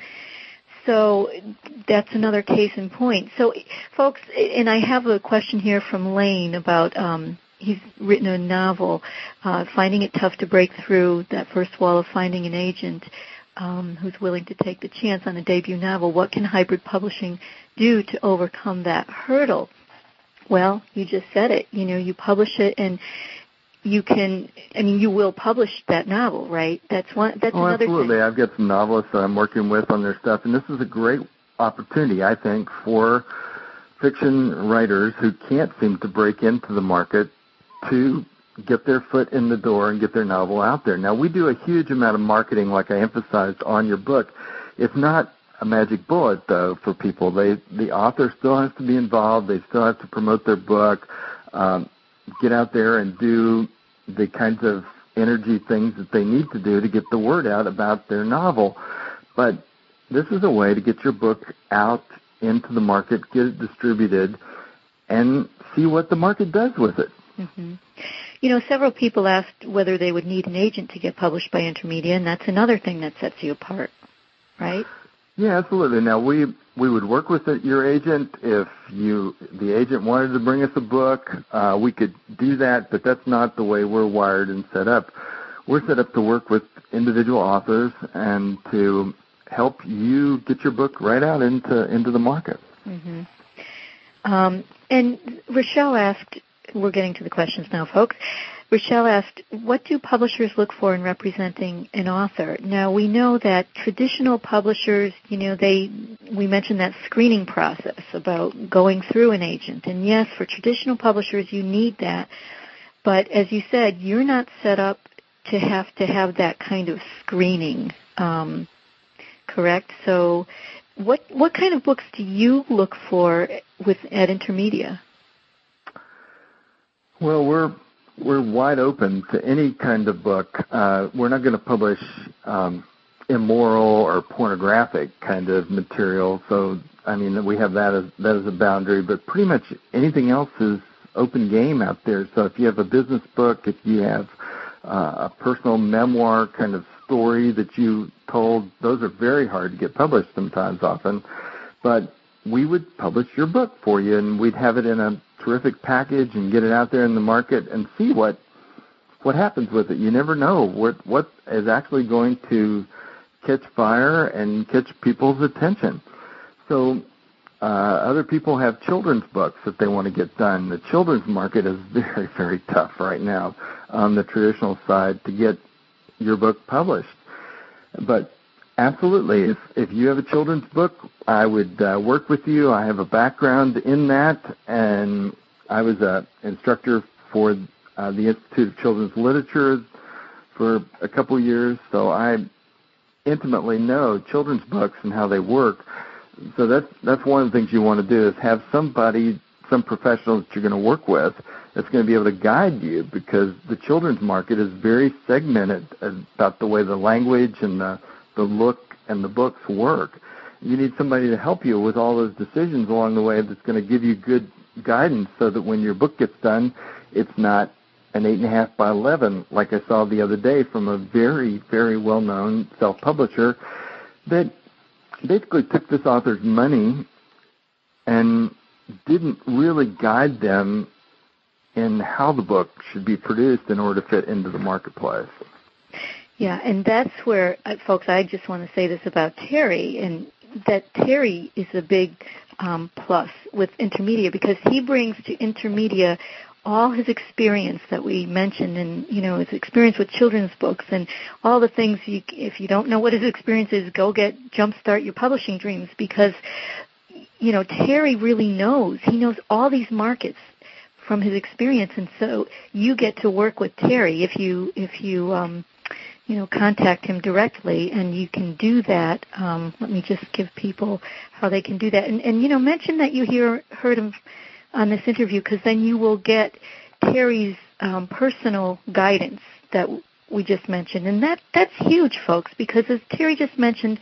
So that's another case in point. So, folks, and I have a question here from Lane about, um, he's written a novel, uh, finding it tough to break through that first wall of finding an agent um, who's willing to take the chance on a debut novel. What can hybrid publishing do to overcome that hurdle? Well, you just said it. You know, you publish it, and you can, I mean, you will publish that novel, right? That's one. That's oh, another absolutely. thing. I've got some novelists that I'm working with on their stuff, and this is a great opportunity, I think, for fiction writers who can't seem to break into the market to get their foot in the door and get their novel out there. Now, we do a huge amount of marketing, like I emphasized on your book. It's not a magic bullet, though, for people. They, the author still has to be involved. They still have to promote their book, um, get out there and do the kinds of energy things that they need to do to get the word out about their novel. But this is a way to get your book out into the market, get it distributed, and see what the market does with it. Mm-hmm. You know, several people asked whether they would need an agent to get published by Intermedia, and that's another thing that sets you apart, right? Yeah, absolutely. Now, we we would work with the, your agent. If you the agent wanted to bring us a book, uh, we could do that, but that's not the way we're wired and set up. We're set up to work with individual authors and to help you get your book right out into into the market. Mm-hmm. Um, and Rochelle asked, we're getting to the questions now, folks. Rochelle asked, what do publishers look for in representing an author? Now, we know that traditional publishers, you know, they we mentioned that screening process about going through an agent. And yes, for traditional publishers, you need that. But as you said, you're not set up to have to have that kind of screening, um, correct? So what what kind of books do you look for with at Intermedia? Well, we're we're wide open to any kind of book. Uh, we're not going to publish um, immoral or pornographic kind of material. So, I mean, we have that as that as a boundary. But pretty much anything else is open game out there. So, if you have a business book, if you have uh, a personal memoir kind of story that you told, those are very hard to get published sometimes, often. But we would publish your book for you, and we'd have it in a terrific package and get it out there in the market and see what what happens with it. You never know what what is actually going to catch fire and catch people's attention. So uh, other people have children's books that they want to get done. The children's market is very, very tough right now on the traditional side to get your book published. But absolutely, if if you have a children's book, I would uh, work with you. I have a background in that, and I was an instructor for uh, the Institute of Children's Literature for a couple years, so I intimately know children's books and how they work. So that's that's one of the things you want to do is have somebody, some professional that you're going to work with that's going to be able to guide you, because the children's market is very segmented about the way the language and the the look and the books work. You need somebody to help you with all those decisions along the way that's going to give you good guidance so that when your book gets done, it's not an eight and a half by eleven like I saw the other day from a very, very well-known self-publisher that basically took this author's money and didn't really guide them in how the book should be produced in order to fit into the marketplace. Yeah, and that's where, uh, folks, I just want to say this about Terry, and that Terry is a big um, plus with Intermedia, because he brings to Intermedia all his experience that we mentioned, and, you know, his experience with children's books and all the things. You, if you don't know what his experience is, go get Jumpstart Your Publishing Dreams, because, you know, Terry really knows. He knows all these markets from his experience, and so you get to work with Terry if you, if you, um, you know, contact him directly, and you can do that. Um, let me just give people how they can do that. And, and you know, mention that you hear, heard him on this interview, because then you will get Terry's um, personal guidance that we just mentioned. And that that's huge, folks, because as Terry just mentioned,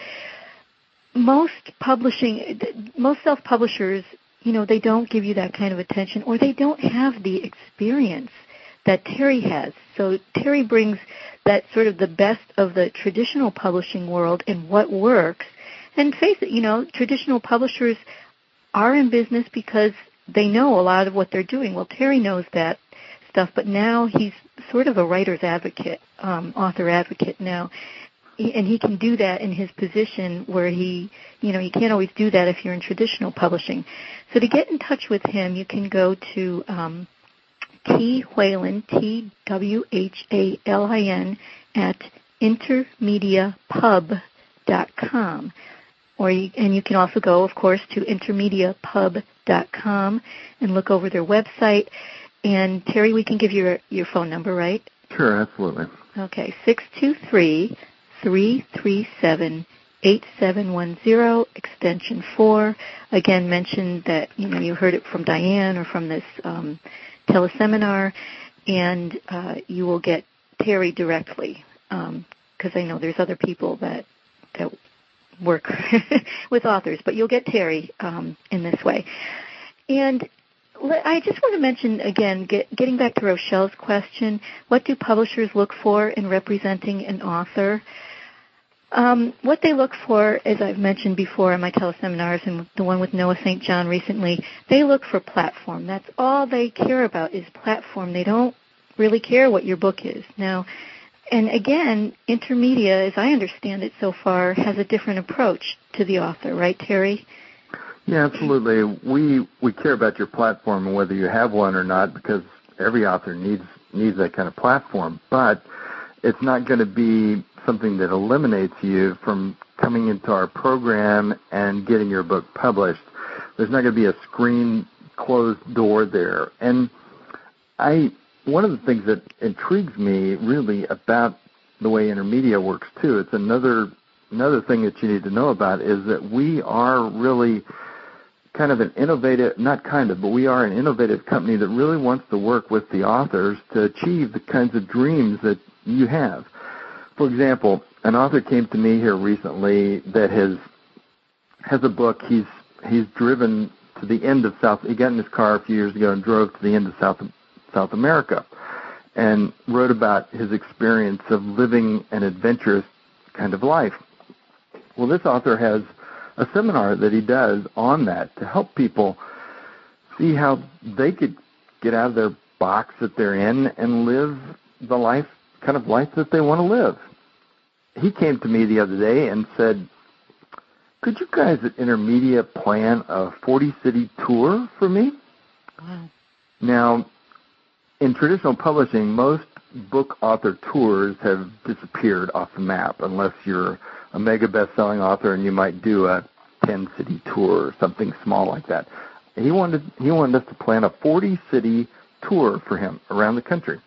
most publishing, most self-publishers, you know, they don't give you that kind of attention, or they don't have the experience that Terry has. So Terry brings that sort of the best of the traditional publishing world and what works. And face it, you know, traditional publishers are in business because they know a lot of what they're doing. Well, Terry knows that stuff, but now he's sort of a writer's advocate, um, author advocate now. And he can do that in his position where he, you know, you can't always do that if you're in traditional publishing. So to get in touch with him, you can go to um, T. Whalin, T W H A L I N, at intermedia pub dot com. Or you, and you can also go, of course, to intermedia pub dot com and look over their website. And, Terry, we can give you your, your phone number, right? Sure, absolutely. Okay, six two three, three three seven, eight seven one zero, extension four. Again, mention that, you know, you heard it from Diane or from this um, teleseminar, and uh, you will get Terry directly, because um, I know there's other people that that work with authors, but you'll get Terry um, in this way. And I just want to mention, again, get, getting back to Rochelle's question, what do publishers look for in representing an author? Um, what they look for, as I've mentioned before in my teleseminars and the one with Noah Saint John recently, they look for platform. That's all they care about is platform. They don't really care what your book is. Now, and again, Intermedia, as I understand it so far, has a different approach to the author, right, Terry? Yeah, absolutely. We we care about your platform and whether you have one or not, because every author needs needs that kind of platform. But it's not going to be something that eliminates you from coming into our program and getting your book published. There's not going to be a screen closed door there. And I one of the things that intrigues me really about the way Intermedia works too, it's another another thing that you need to know about is that we are really kind of an innovative, not kind of, but we are an innovative company that really wants to work with the authors to achieve the kinds of dreams that you have. For example, an author came to me here recently that has has a book. He's he's driven to the end of South. He got in his car a few years ago and drove to the end of South South America, and wrote about his experience of living an adventurous kind of life. Well, this author has a seminar that he does on that to help people see how they could get out of their box that they're in and live the life, kind of life that they want to live. He came to me the other day and said, could you guys at Intermedia plan a forty-city tour for me? Wow. Now, in traditional publishing, most book author tours have disappeared off the map unless you're a mega best-selling author and you might do a ten-city tour or something small like that. He wanted he wanted us to plan a forty-city tour for him around the country.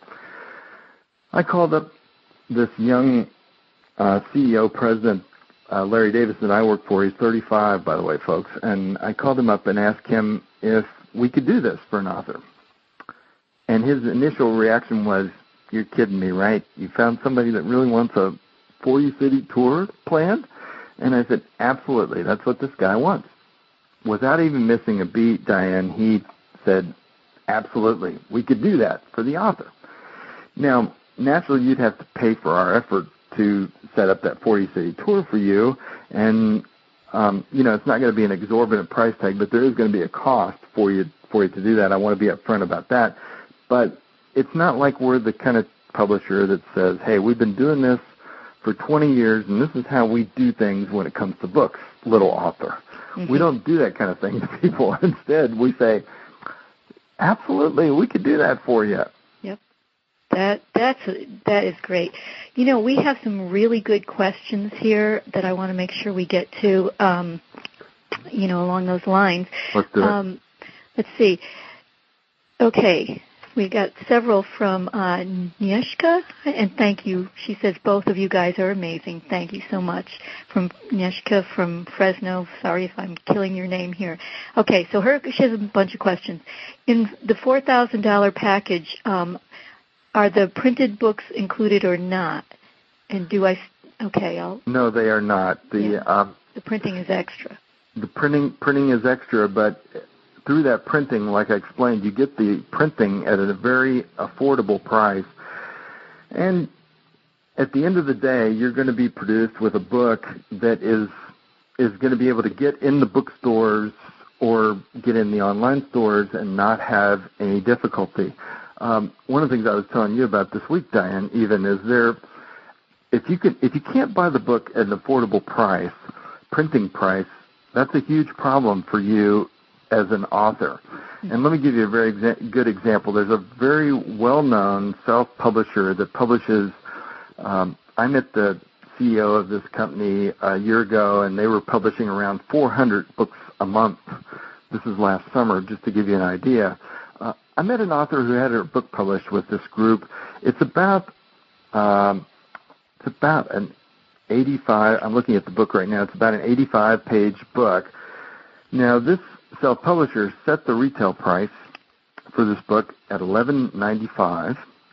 I called up this young uh, C E O, President uh, Larry Davis that I work for. He's thirty-five, by the way, folks. And I called him up and asked him if we could do this for an author. And his initial reaction was, you're kidding me, right? You found somebody that really wants a forty-city tour planned? And I said, absolutely, that's what this guy wants. Without even missing a beat, Diane, he said, absolutely, we could do that for the author. Now, naturally, you'd have to pay for our effort to set up that forty-city tour for you. And, um, you know, it's not going to be an exorbitant price tag, but there is going to be a cost for you for you to do that. I want to be upfront about that. But it's not like we're the kind of publisher that says, hey, we've been doing this for twenty years, and this is how we do things when it comes to books, little author. Mm-hmm. We don't do that kind of thing to people. Instead, we say, absolutely, we could do that for you. Yep. That that's that is great. You know, we have some really good questions here that I want to make sure we get to, um, you know, along those lines. Let's do it. Um, let's see. Okay. We got several from uh, Agnieszka, and thank you. She says both of you guys are amazing. Thank you so much. From Agnieszka from Fresno. Sorry if I'm killing your name here. Okay, so her she has a bunch of questions. In the four thousand dollars package, um, are the printed books included or not? And do I? Okay, I'll. No, they are not. The yeah, um, the printing is extra. The printing printing is extra, but through that printing, like I explained, you get the printing at a very affordable price. And at the end of the day, you're going to be produced with a book that is is going to be able to get in the bookstores or get in the online stores and not have any difficulty. Um, one of the things I was telling you about this week, Diane, even is there, if you can, if you can't buy the book at an affordable price, printing price, that's a huge problem for you as an author. And let me give you a very exa- good example. There's a very well-known self-publisher that publishes, um, I met the C E O of this company a year ago, and they were publishing around four hundred books a month. This is last summer, just to give you an idea. Uh, I met an author who had her book published with this group. It's about, um, it's about an eighty-five, I'm looking at the book right now, it's about an eighty-five page book. Now, this self-publisher set the retail price for this book at eleven ninety-five,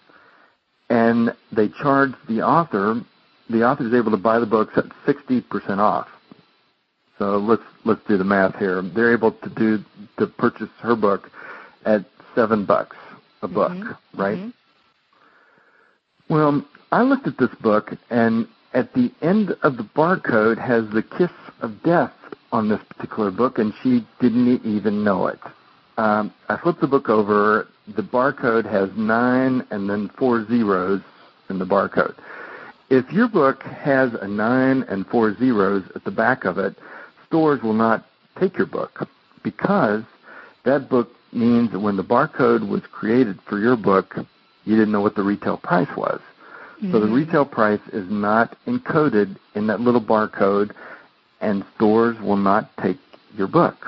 and they charged the author. The author is able to buy the books at sixty percent off. So let's let's do the math here. They're able to do to purchase her book at seven bucks a book, mm-hmm. right? Mm-hmm. Well, I looked at this book, and at the end of the barcode has the kiss of death on this particular book, and she didn't even know it. Um, I flipped the book over. The barcode has nine and then four zeros in the barcode. If your book has a nine and four zeros at the back of it, stores will not take your book, because that book means that when the barcode was created for your book, you didn't know what the retail price was. Mm-hmm. So the retail price is not encoded in that little barcode, and stores will not take your book.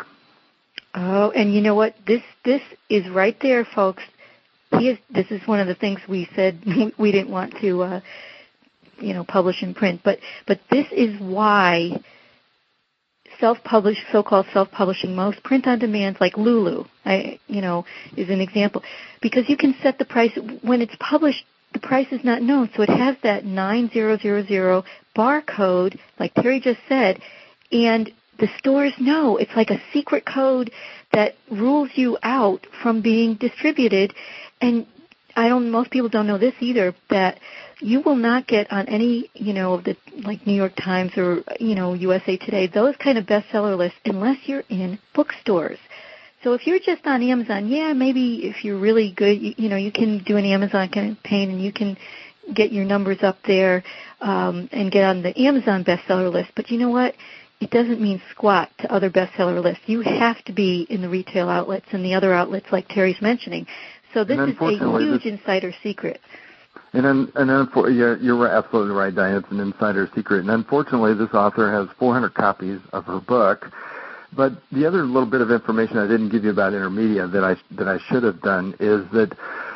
Oh, and you know what? This this is right there, folks. He is, this is one of the things we said we didn't want to, uh, you know, publish in print. But but this is why self-published, so-called self-publishing, most print-on-demands like Lulu, I, you know, is an example, because you can set the price when it's published. The price is not known, so it has that nine zero zero zero barcode, like Terry just said, and the stores know. It's like a secret code that rules you out from being distributed. And I don't. Most people don't know this either, that you will not get on any, you know, of the like New York Times or, you know, U S A Today, those kind of bestseller lists, unless you're in bookstores. So if you're just on Amazon, yeah, maybe if you're really good, you, you know, you can do an Amazon campaign and you can get your numbers up there um, and get on the Amazon bestseller list. But you know what? It doesn't mean squat to other bestseller lists. You have to be in the retail outlets and the other outlets like Terry's mentioning. So this is a huge this, insider secret. And un, and unfor- you're, you're absolutely right, Diane. It's an insider secret. And unfortunately, this author has four hundred copies of her book. But the other little bit of information I didn't give you about Intermedia that I that I should have done is that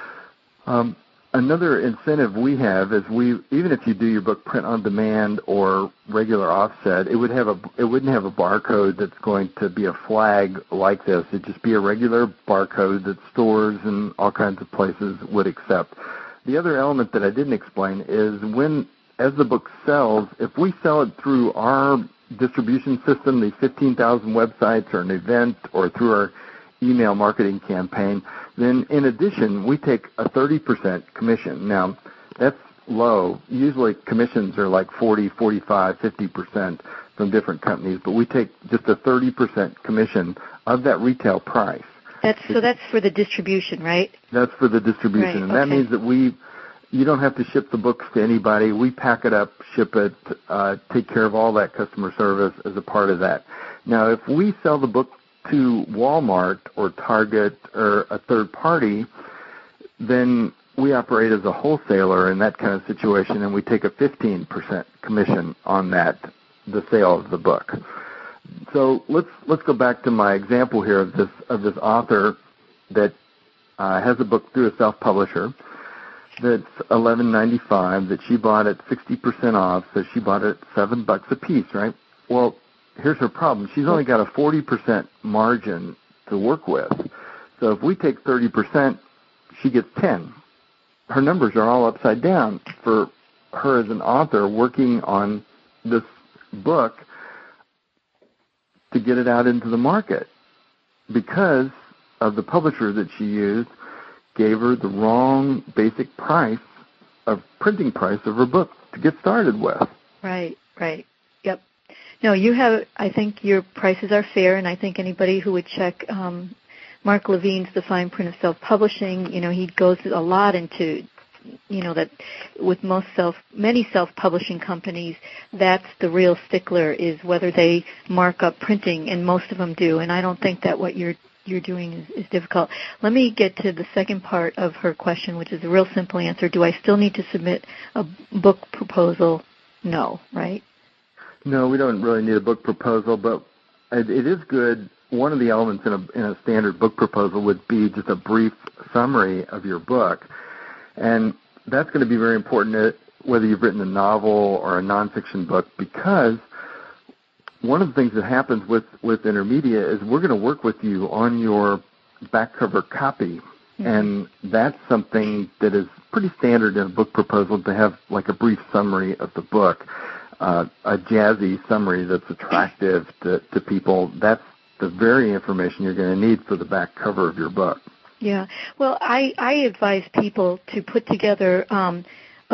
um, another incentive we have is we even if you do your book print on demand or regular offset, it would have a it wouldn't have a barcode that's going to be a flag like this. It'd just be a regular barcode that stores and all kinds of places would accept. The other element that I didn't explain is when, as the book sells, if we sell it through our distribution system, the fifteen thousand websites or an event, or through our email marketing campaign, then in addition, we take a thirty percent commission. Now, that's low. Usually commissions are like forty, forty-five, fifty percent from different companies, but we take just a thirty percent commission of that retail price. That's so that's for the distribution, right? That's for the distribution. Right, and okay. That means that we, you don't have to ship the books to anybody. We pack it up, ship it, uh, take care of all that customer service as a part of that. Now, if we sell the book to Walmart or Target or a third party, then we operate as a wholesaler in that kind of situation, and we take a fifteen percent commission on that, the sale of the book. So let's let's go back to my example here of this of this author that uh, has a book through a self-publisher that's eleven ninety-five, that she bought at sixty percent off, so she bought it at seven bucks a piece, right? Well, here's her problem. She's only got a forty percent margin to work with. So if we take thirty percent, she gets ten. Her numbers are all upside down for her as an author working on this book to get it out into the market, because of the publisher that she used gave her the wrong basic price of printing price of her book to get started with. Right, right. Yep. No, you have, I think your prices are fair, and I think anybody who would check um, Mark Levine's The Fine Print of Self-Publishing, you know, he goes a lot into, you know, that with most self, many self-publishing companies, that's the real stickler, is whether they mark up printing, and most of them do. And I don't think that what you're you're doing is, is difficult. Let me get to the second part of her question, which is a real simple answer. Do I still need to submit a book proposal? No, right? No, we don't really need a book proposal, but it, it is good. One of the elements in a, in a standard book proposal would be just a brief summary of your book. And that's going to be very important whether you've written a novel or a nonfiction book, because one of the things that happens with, with Intermedia is we're going to work with you on your back cover copy. Mm-hmm. And that's something that is pretty standard in a book proposal, to have like a brief summary of the book, uh, a jazzy summary that's attractive to, to people. That's the very information you're going to need for the back cover of your book. Yeah. Well, I, I advise people to put together um, a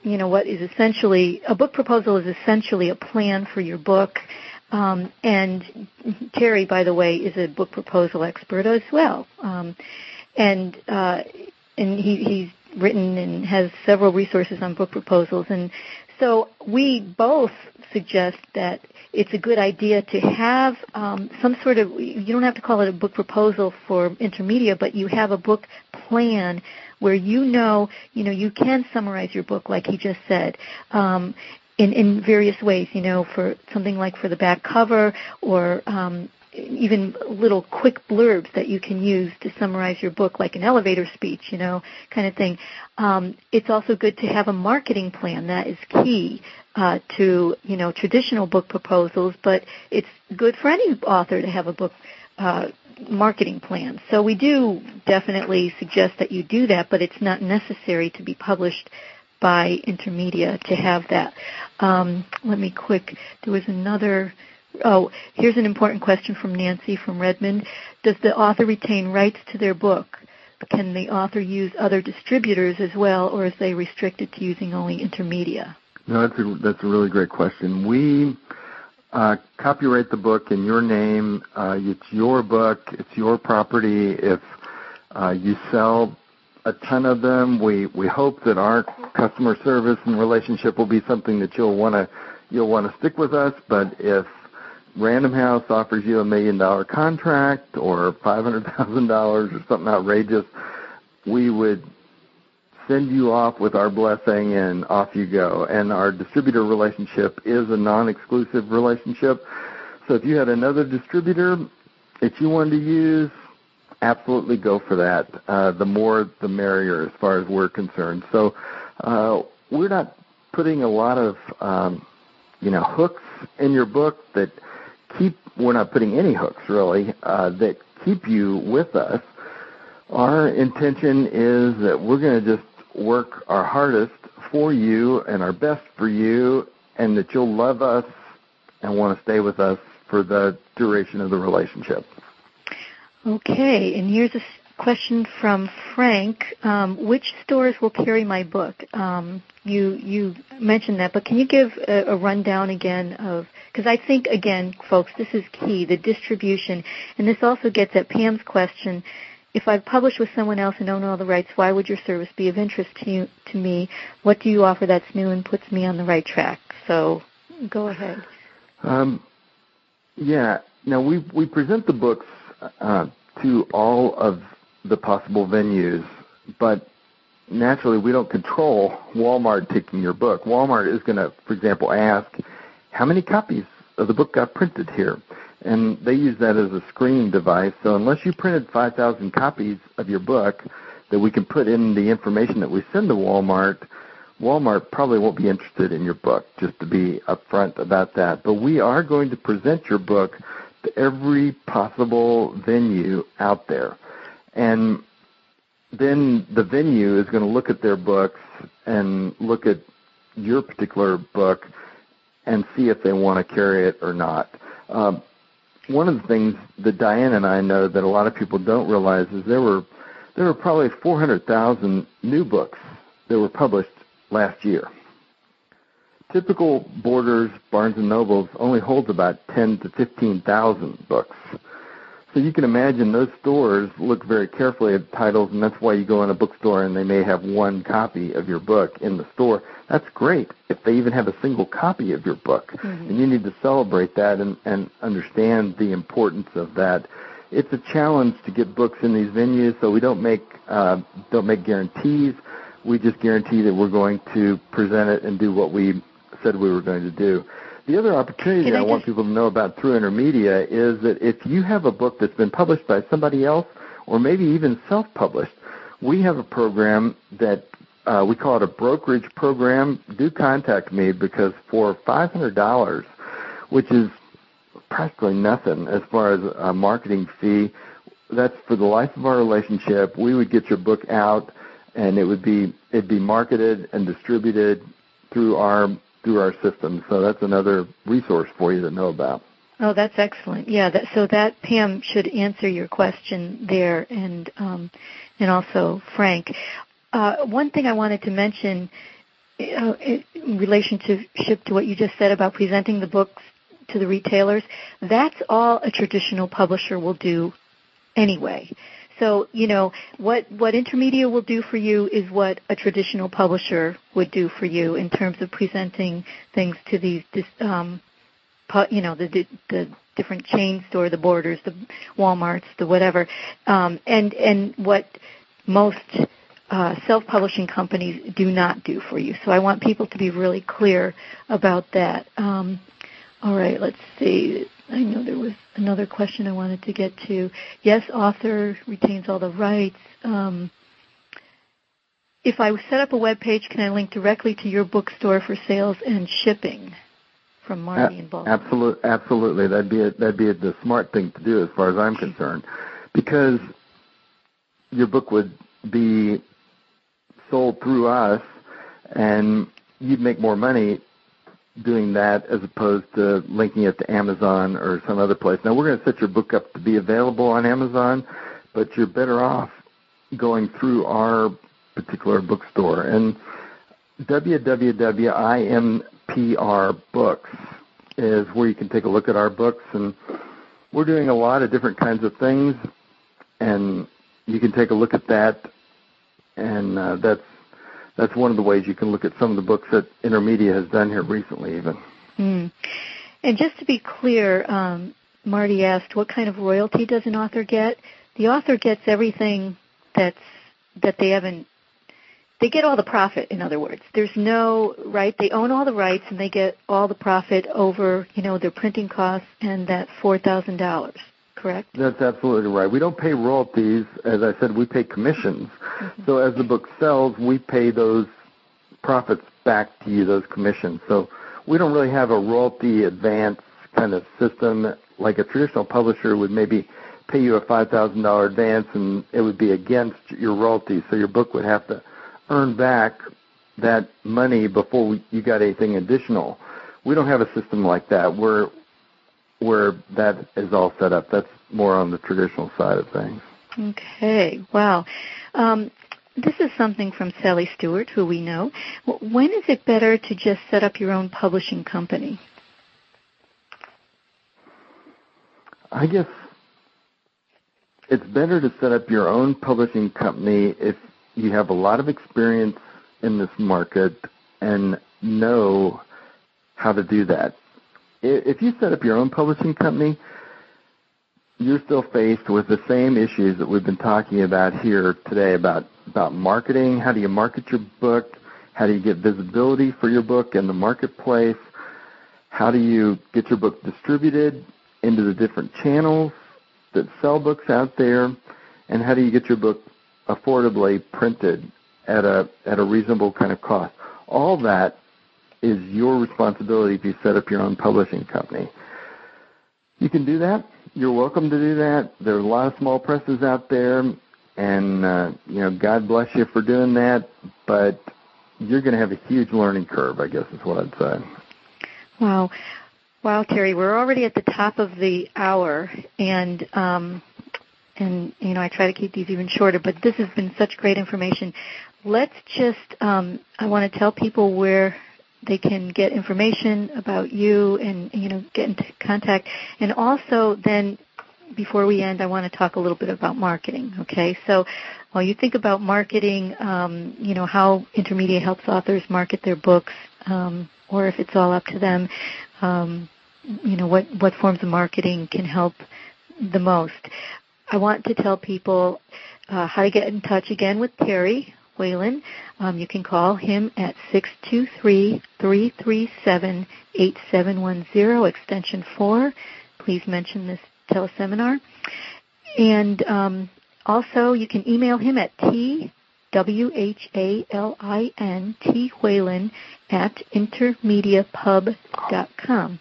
you know, what is essentially, a book proposal is essentially a plan for your book. Um, and Terry, by the way, is a book proposal expert as well. Um, and uh, and he, he's written and has several resources on book proposals. And so we both suggest that it's a good idea to have um, some sort of, you don't have to call it a book proposal for intermedia, but you have a book plan where you know, you know, you can summarize your book like he just said. Um, In, in various ways, you know, for something like for the back cover, or um, even little quick blurbs that you can use to summarize your book, like an elevator speech, you know, kind of thing. Um, it's also good to have a marketing plan. That is key uh, to, you know, traditional book proposals, but it's good for any author to have a book uh, marketing plan. So we do definitely suggest that you do that, but it's not necessary to be published by Intermedia to have that. Um, let me quick, there was another, oh, here's an important question from Nancy from Redmond. Does the author retain rights to their book? Can the author use other distributors as well, or is they restricted to using only Intermedia? No, that's a, that's a really great question. We uh, copyright the book in your name. Uh, it's your book. It's your property. If uh, you sell a ton of them, we, we hope that our customer service and relationship will be something that you'll want to you'll want to stick with us. But if Random House offers you a million dollar contract or five hundred thousand dollars or something outrageous, we would send you off with our blessing and off you go. And our distributor relationship is a non-exclusive relationship. So if you had another distributor that you wanted to use, absolutely go for that. Uh, the more, the merrier as far as we're concerned. So uh, we're not putting a lot of, um, you know, hooks in your book that keep, we're not putting any hooks really, uh, that keep you with us. Our intention is that we're going to just work our hardest for you and our best for you, and that you'll love us and want to stay with us for the duration of the relationship. Okay, and here's a question from Frank. Um, which stores will carry my book? Um, you you mentioned that, but can you give a, a rundown again of, because I think, again, folks, this is key, the distribution, and this also gets at Pam's question. If I've published with someone else and own all the rights, why would your service be of interest to you, to me? What do you offer that's new and puts me on the right track? So go ahead. Um, yeah, now we, we present the books Uh, to all of the possible venues, but naturally we don't control Walmart taking your book. Walmart is going to, for example, ask, how many copies of the book got printed here? And they use that as a screening device. So unless you printed five thousand copies of your book that we can put in the information that we send to Walmart, Walmart probably won't be interested in your book, just to be upfront about that. But we are going to present your book to every possible venue out there. And then the venue is going to look at their books and look at your particular book and see if they want to carry it or not. Um, one of the things that Diane and I know that a lot of people don't realize is there were there were probably four hundred thousand new books that were published last year. Typical Borders, Barnes and Nobles only holds about ten to fifteen thousand books. So you can imagine those stores look very carefully at titles, and that's why you go in a bookstore and they may have one copy of your book in the store. That's great if they even have a single copy of your book. Mm-hmm. And you need to celebrate that and, and understand the importance of that. It's a challenge to get books in these venues, so we don't make uh, don't make guarantees. We just guarantee that we're going to present it and do what we said we were going to do. The other opportunity that I, I want people to know about through Intermedia is that if you have a book that's been published by somebody else or maybe even self-published, we have a program that uh, we call it a brokerage program. Do contact me, because for five hundred dollars, which is practically nothing as far as a marketing fee, that's for the life of our relationship. We would get your book out, and it would be it'd be marketed and distributed through our through our system. So that's another resource for you to know about. Oh, that's excellent. Yeah, that, so that, Pam, should answer your question there, and um, and also Frank. Uh, one thing I wanted to mention uh, in relationship to what you just said about presenting the books to the retailers, that's all a traditional publisher will do anyway. So, you know, what, what Intermedia will do for you is what a traditional publisher would do for you in terms of presenting things to these, um, you know, the, the different chain store, the Borders, the Walmarts, the whatever, um, and, and what most uh, self-publishing companies do not do for you. So I want people to be really clear about that. Um, all right, let's see. I know there was another question I wanted to get to. Yes, author retains all the rights. Um, if I set up a web page, can I link directly to your bookstore for sales and shipping? From Marty in Baltimore. Absolutely, absolutely. That'd be a, that'd be a, the smart thing to do, as far as I'm concerned, because your book would be sold through us, and you'd make more money doing that as opposed to linking it to Amazon or some other place. Now, we're going to set your book up to be available on Amazon, but you're better off going through our particular bookstore. And w w w dot i m p r books is where you can take a look at our books, and we're doing a lot of different kinds of things, and you can take a look at that, and uh, that's That's one of the ways you can look at some of the books that Intermedia has done here recently even. Mm. And just to be clear, um, Marty asked, what kind of royalty does an author get? The author gets everything that's that they haven't, they get all the profit, in other words. There's no, right, they own all the rights and they get all the profit over, you know, their printing costs and that four thousand dollars. Correct? That's absolutely right. We don't pay royalties. As I said, we pay commissions. Mm-hmm. So as the book sells, we pay those profits back to you, those commissions. So we don't really have a royalty advance kind of system like a traditional publisher would maybe pay you a five thousand dollars advance, and it would be against your royalties. So your book would have to earn back that money before we, you got anything additional. We don't have a system like that. We're where that is all set up. That's more on the traditional side of things. Okay. Wow. Um, this is something from Sally Stewart, who we know. When is it better to just set up your own publishing company? I guess it's better to set up your own publishing company if you have a lot of experience in this market and know how to do that. If you set up your own publishing company, you're still faced with the same issues that we've been talking about here today about, about marketing. How do you market your book? How do you get visibility for your book in the marketplace? How do you get your book distributed into the different channels that sell books out there? And how do you get your book affordably printed at a at a reasonable kind of cost? All that is your responsibility if you set up your own publishing company. You can do that. You're welcome to do that. There are a lot of small presses out there, and uh, you know, God bless you for doing that, but you're going to have a huge learning curve, I guess is what I'd say. Wow. Wow, Terry, we're already at the top of the hour, and um, and you know, I try to keep these even shorter, but this has been such great information. Let's just, um, I want to tell people where they can get information about you and, you know, get into contact. And also then, before we end, I want to talk a little bit about marketing, okay? So while you think about marketing, um, you know, how Intermedia helps authors market their books, um, or if it's all up to them, um, you know, what, what forms of marketing can help the most. I want to tell people uh, how to get in touch again with Terry Whalen. Um, you can call him at six two three, three three seven, eight seven one zero, extension four. Please mention this teleseminar. And um, also, you can email him at T W H A L I N, T Whalen, at intermedia pub dot com.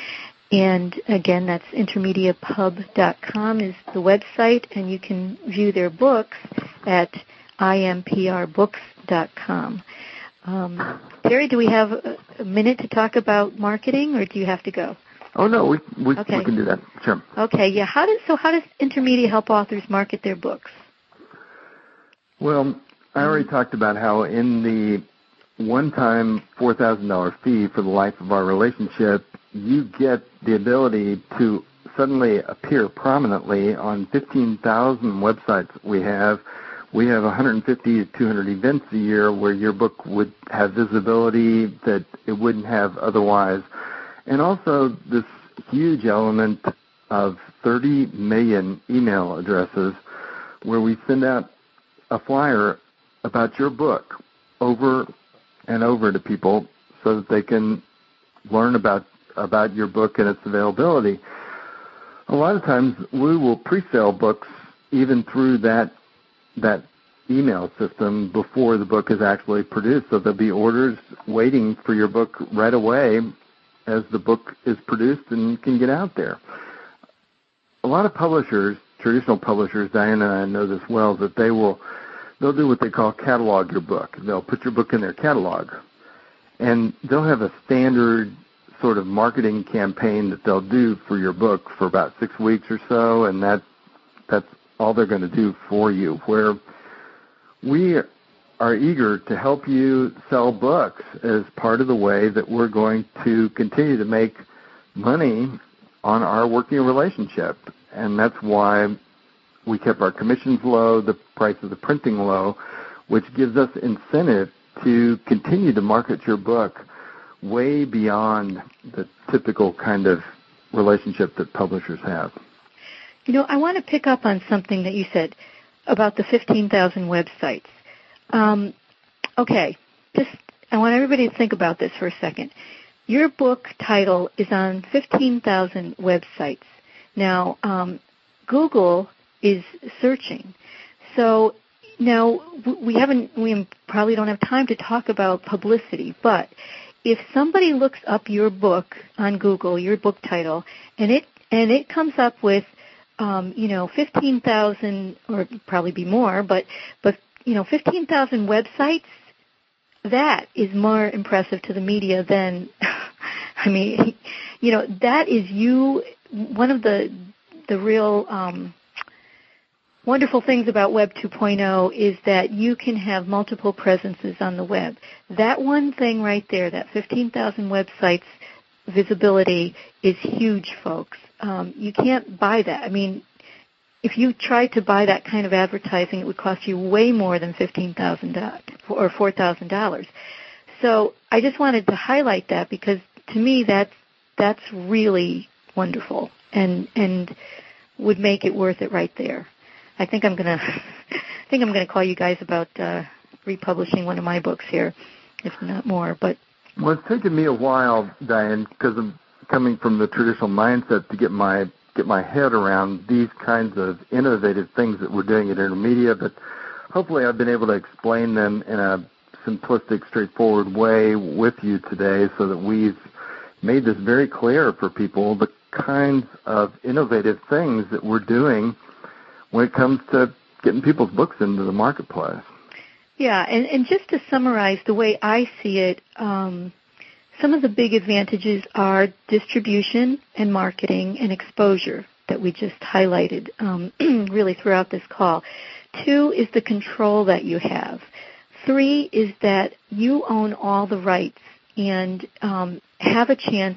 And again, that's intermedia pub dot com is the website, and you can view their books at I M P R books dot com. Um, Terry, do we have a, a minute to talk about marketing, or do you have to go? Oh no, we we, okay. we can do that. Sure. Okay, yeah. How does so? How does Intermedia help authors market their books? Well, I already mm-hmm. talked about how in the one-time four thousand dollars fee for the life of our relationship, you get the ability to suddenly appear prominently on fifteen thousand websites we have. We have one hundred fifty to two hundred events a year where your book would have visibility that it wouldn't have otherwise. And also this huge element of thirty million email addresses where we send out a flyer about your book over and over to people so that they can learn about about your book and its availability. A lot of times we will pre-sale books even through that that email system before the book is actually produced. So there'll be orders waiting for your book right away as the book is produced and can get out there. A lot of publishers, traditional publishers, Diana and I know this well, that they will they'll do what they call catalog your book. They'll put your book in their catalog. And they'll have a standard sort of marketing campaign that they'll do for your book for about six weeks or so, and that that's all they're going to do for you. Where we are eager to help you sell books as part of the way that we're going to continue to make money on our working relationship. And that's why we kept our commissions low, the price of the printing low, which gives us incentive to continue to market your book way beyond the typical kind of relationship that publishers have. You know, I want to pick up on something that you said about the fifteen thousand websites. Um, okay, just I want everybody to think about this for a second. Your book title is on fifteen thousand websites. Now, um, Google is searching. So now we haven't, we probably don't have time to talk about publicity, but if somebody looks up your book on Google, your book title, and it and it comes up with, um, you know, fifteen thousand, or probably be more, but but you know, fifteen thousand websites, that is more impressive to the media than, I mean, you know, that is you. One of the the real um, wonderful things about Web two point oh is that you can have multiple presences on the web. That one thing right there, that fifteen thousand websites visibility, is huge, folks. Um, you can't buy that. I mean, if you tried to buy that kind of advertising, it would cost you way more than fifteen thousand dollars or four thousand dollars. So I just wanted to highlight that because to me that's that's really wonderful and and would make it worth it right there. I think I'm gonna I think I'm gonna call you guys about uh, republishing one of my books here, if not more. But well, it's taken me a while, Diane, because I'm coming from the traditional mindset to get my get my head around these kinds of innovative things that we're doing at Intermedia. But hopefully, I've been able to explain them in a simplistic, straightforward way with you today, so that we've made this very clear for people, the kinds of innovative things that we're doing when it comes to getting people's books into the marketplace. Yeah, and, and just to summarize the way I see it, um, some of the big advantages are distribution and marketing and exposure that we just highlighted um, really throughout this call. Two is the control that you have. Three is that you own all the rights and um, have a chance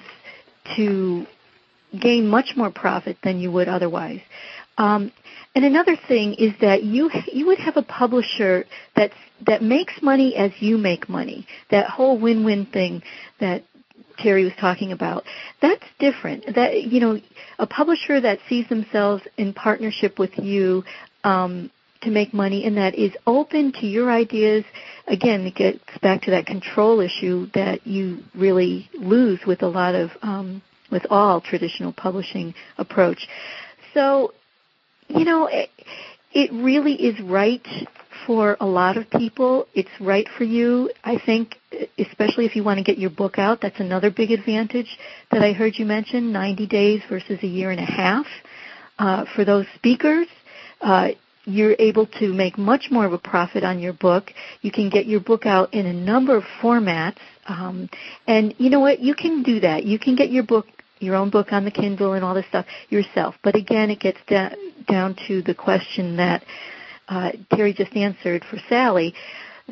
to gain much more profit than you would otherwise. Um, and another thing is that you you would have a publisher that's, that makes money as you make money. That whole win-win thing that Terry was talking about, that's different. That, you know, a publisher that sees themselves in partnership with you um, to make money and that is open to your ideas. Again, it gets back to that control issue that you really lose with a lot of um, with all traditional publishing approach. So, you know, it, it really is right for a lot of people. It's right for you. I think, especially if you want to get your book out, that's another big advantage that I heard you mention, ninety days versus a year and a half. Uh, for those speakers, uh, you're able to make much more of a profit on your book. You can get your book out in a number of formats. Um, and you know what? You can do that. You can get your book, your own book on the Kindle and all this stuff yourself. But again, it gets da- down to the question that uh, Terry just answered for Sally, that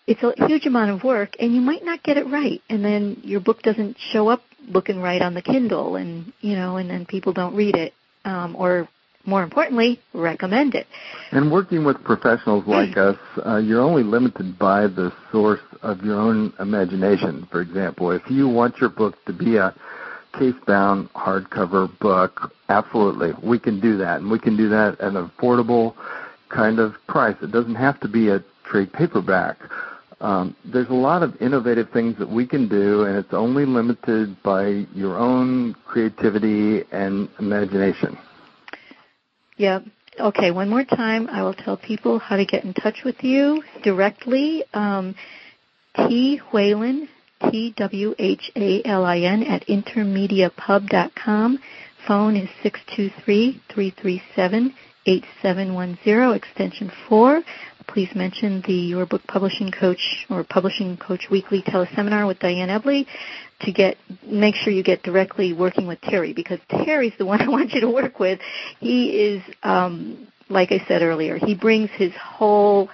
it's a huge amount of work, and you might not get it right, and then your book doesn't show up looking right on the Kindle, and you know, and then people don't read it, um, or more importantly, recommend it. And working with professionals like us, uh, you're only limited by the source of your own imagination. For example, if you want your book to be a case-bound hardcover book, absolutely, we can do that, and we can do that at an affordable kind of price. It doesn't have to be a trade paperback. Um, there's a lot of innovative things that we can do, and it's only limited by your own creativity and imagination. Yeah. Okay, one more time, I will tell people how to get in touch with you directly. Um, T. Whalin, T W H A L I N, at intermedia pub dot com. Phone is six two three, three three seven, eight seven one zero, extension four. Please mention the Your Book Publishing Coach or Publishing Coach Weekly teleseminar with Diane Ebley to get make sure you get directly working with Terry, because Terry's the one I want you to work with. He is, um, like I said earlier, he brings his whole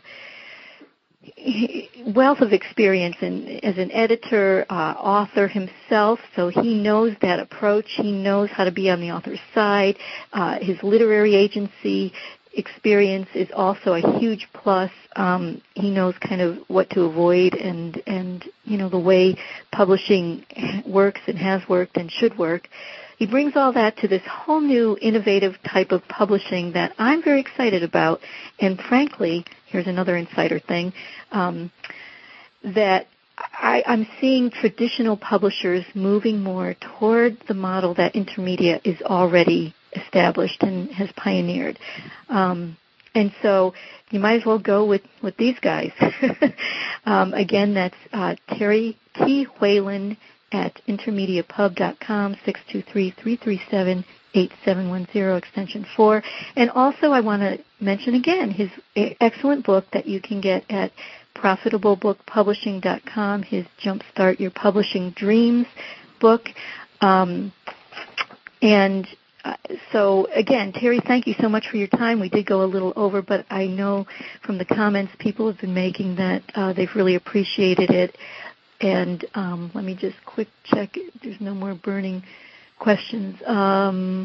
wealth of experience in, as an editor, uh, author himself, so he knows that approach. He knows how to be on the author's side. Uh, his literary agency experience is also a huge plus. Um, he knows kind of what to avoid and, and, you know, the way publishing works and has worked and should work. He brings all that to this whole new innovative type of publishing that I'm very excited about. And frankly, here's another insider thing, um, that I, I'm seeing traditional publishers moving more toward the model that Intermedia is already established and has pioneered. Um, and so you might as well go with, with these guys. um, again, that's uh, Terry T. Whalin at intermedia pub dot com, six two three, three three seven, eight seven one zero, extension four. And also I want to mention again his excellent book that you can get at profitable book publishing dot com, his Jumpstart Your Publishing Dreams book. Um, and Uh, so, again, Terry, thank you so much for your time. We did go a little over, but I know from the comments people have been making that uh, they've really appreciated it. And um, let me just quick check. There's no more burning questions. Um,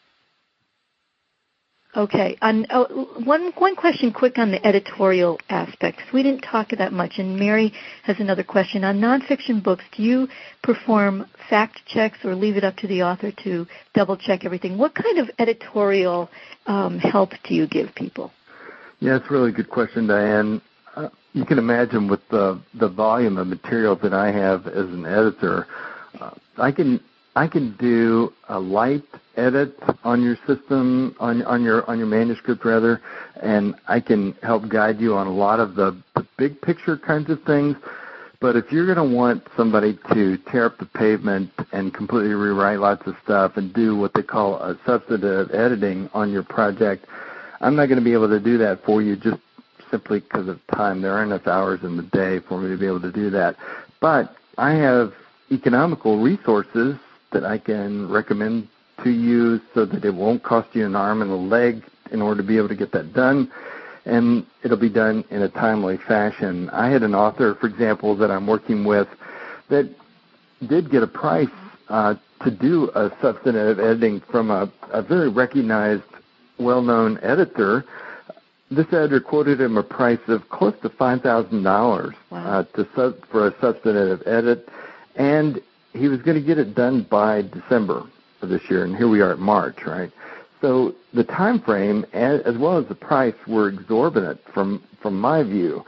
okay. On, oh, one, one question quick on the editorial aspects. We didn't talk that much, and Mary has another question. On nonfiction books, do you perform fact checks or leave it up to the author to double check everything? What kind of editorial um, help do you give people? Yeah, it's a really good question, Diane. Uh, you can imagine with the the volume of material that I have as an editor, uh, I can I can do a light edit on your system, on on your on your manuscript rather, and I can help guide you on a lot of the, the big picture kinds of things. But if you're going to want somebody to tear up the pavement and completely rewrite lots of stuff and do what they call a substantive editing on your project, I'm not going to be able to do that for you just simply because of time. There aren't enough hours in the day for me to be able to do that. But I have economical resources that I can recommend to you so that it won't cost you an arm and a leg in order to be able to get that done. And it'll be done in a timely fashion. I had an author, for example, that I'm working with that did get a price uh, to do a substantive editing from a, a very recognized, well-known editor. This editor quoted him a price of close to five thousand dollars wow. uh, to sub, for a substantive edit, and he was going to get it done by December of this year, and here we are at March, right? So the time frame, as, as well as the price, were exorbitant from, from my view.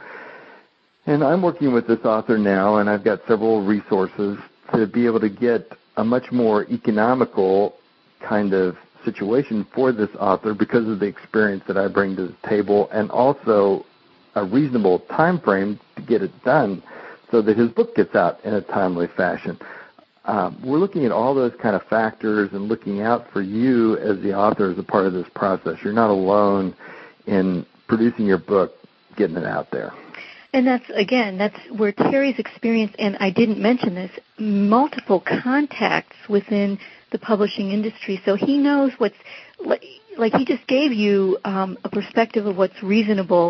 And I'm working with this author now, and I've got several resources to be able to get a much more economical kind of situation for this author because of the experience that I bring to the table, and also a reasonable time frame to get it done so that his book gets out in a timely fashion. Um, we're looking at all those kind of factors and looking out for you as the author as a part of this process. You're not alone in producing your book, getting it out there. And that's, again, that's where Terry's experience, and I didn't mention this, multiple contacts within the publishing industry. So he knows what's, like he just gave you um, a perspective of what's reasonable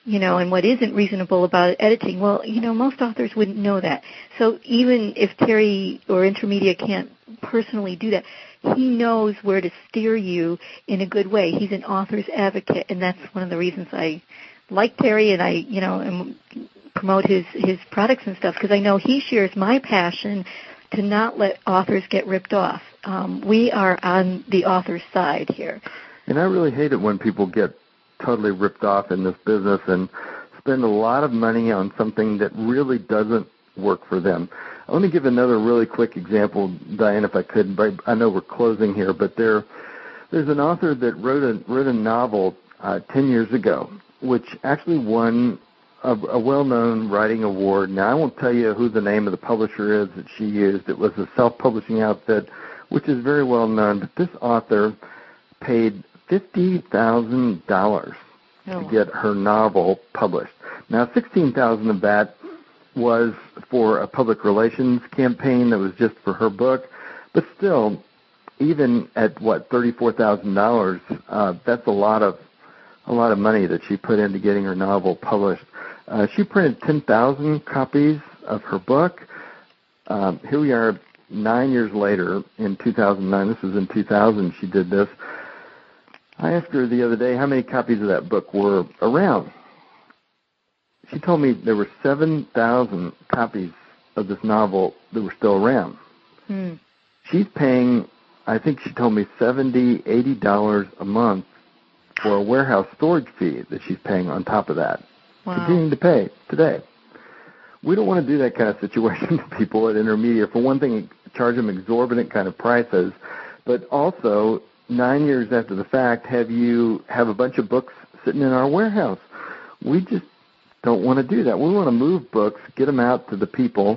you know, and what isn't reasonable about editing. Well, you know, most authors wouldn't know that. So even if Terry or Intermedia can't personally do that, he knows where to steer you in a good way. He's an author's advocate, and that's one of the reasons I like Terry, and I, you know, am, promote his, his products and stuff, because I know he shares my passion to not let authors get ripped off. Um, we are on the author's side here. And I really hate it when people get totally ripped off in this business and spend a lot of money on something that really doesn't work for them. I want to give another really quick example, Diane, if I could. I know we're closing here, but there, there's an author that wrote a wrote a novel uh, ten years ago, which actually won a, a well-known writing award. Now, I won't tell you who the name of the publisher is that she used. It was a self-publishing outfit, which is very well known. But this author paid fifty thousand dollars oh. to get her novel published. Now, sixteen thousand dollars of that was for a public relations campaign that was just for her book. But still, even at, what, thirty-four thousand dollars, uh, that's a lot of a lot of money that she put into getting her novel published. Uh, she printed ten thousand copies of her book. Um, here we are nine years later in two thousand nine. This was in two thousand she did this. I asked her the other day how many copies of that book were around. She told me there were seven thousand copies of this novel that were still around. Hmm. She's paying, I think she told me, seventy dollars, eighty dollars a month for a warehouse storage fee that she's paying on top of that. Wow. Continuing to pay today. We don't want to do that kind of situation to people at Intermedia. For one thing, charge them exorbitant kind of prices, but also nine years after the fact, have you have a bunch of books sitting in our warehouse. We just don't want to do that. We want to move books, get them out to the people,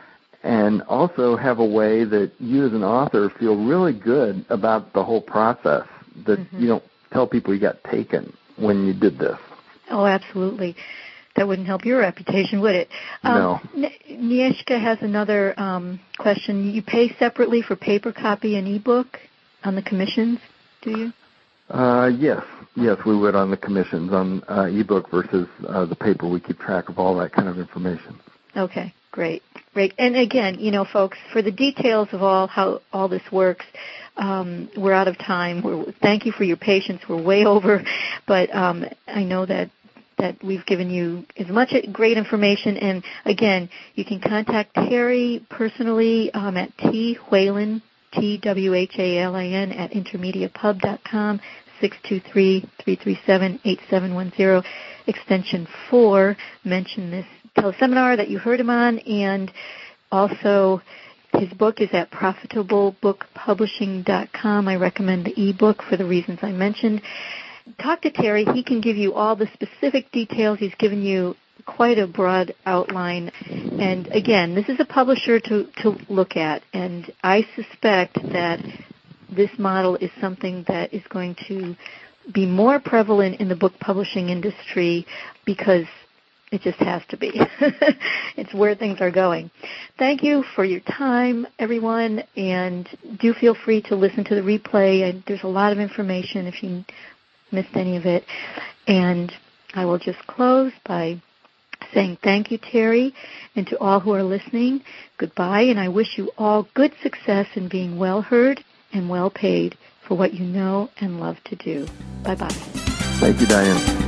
and also have a way that you as an author feel really good about the whole process, that mm-hmm. you don't tell people you got taken when you did this. Oh, absolutely. That wouldn't help your reputation, would it? No. Um, Agnieszka has another um, question. You pay separately for paper copy and ebook on the commissions, do you? Uh, yes. Yes, we would on the commissions on uh, ebook versus uh, the paper. We keep track of all that kind of information. Okay, great. Great. And again, you know, folks, for the details of all how all this works, um, we're out of time. We're, thank you for your patience. We're way over, but um, I know that that we've given you as much great information. And again, you can contact Terry personally um, at T Whalin, T W H A L I N, at intermedia pub dot com, six two three, three three seven, eight seven one zero, extension four. Mention this teleseminar that you heard him on, and also his book is at profitable book publishing dot com. I recommend the ebook for the reasons I mentioned. Talk to Terry. He can give you all the specific details. He's given you quite a broad outline. And again, this is a publisher to, to look at, and I suspect that this model is something that is going to be more prevalent in the book publishing industry because it just has to be. It's where things are going. Thank you for your time, everyone, and do feel free to listen to the replay. There's a lot of information if you missed any of it. And I will just close by saying thank you, Terry, and to all who are listening, goodbye, and I wish you all good success in being well heard and well paid for what you know and love to do. Bye-bye. Thank you, Diane.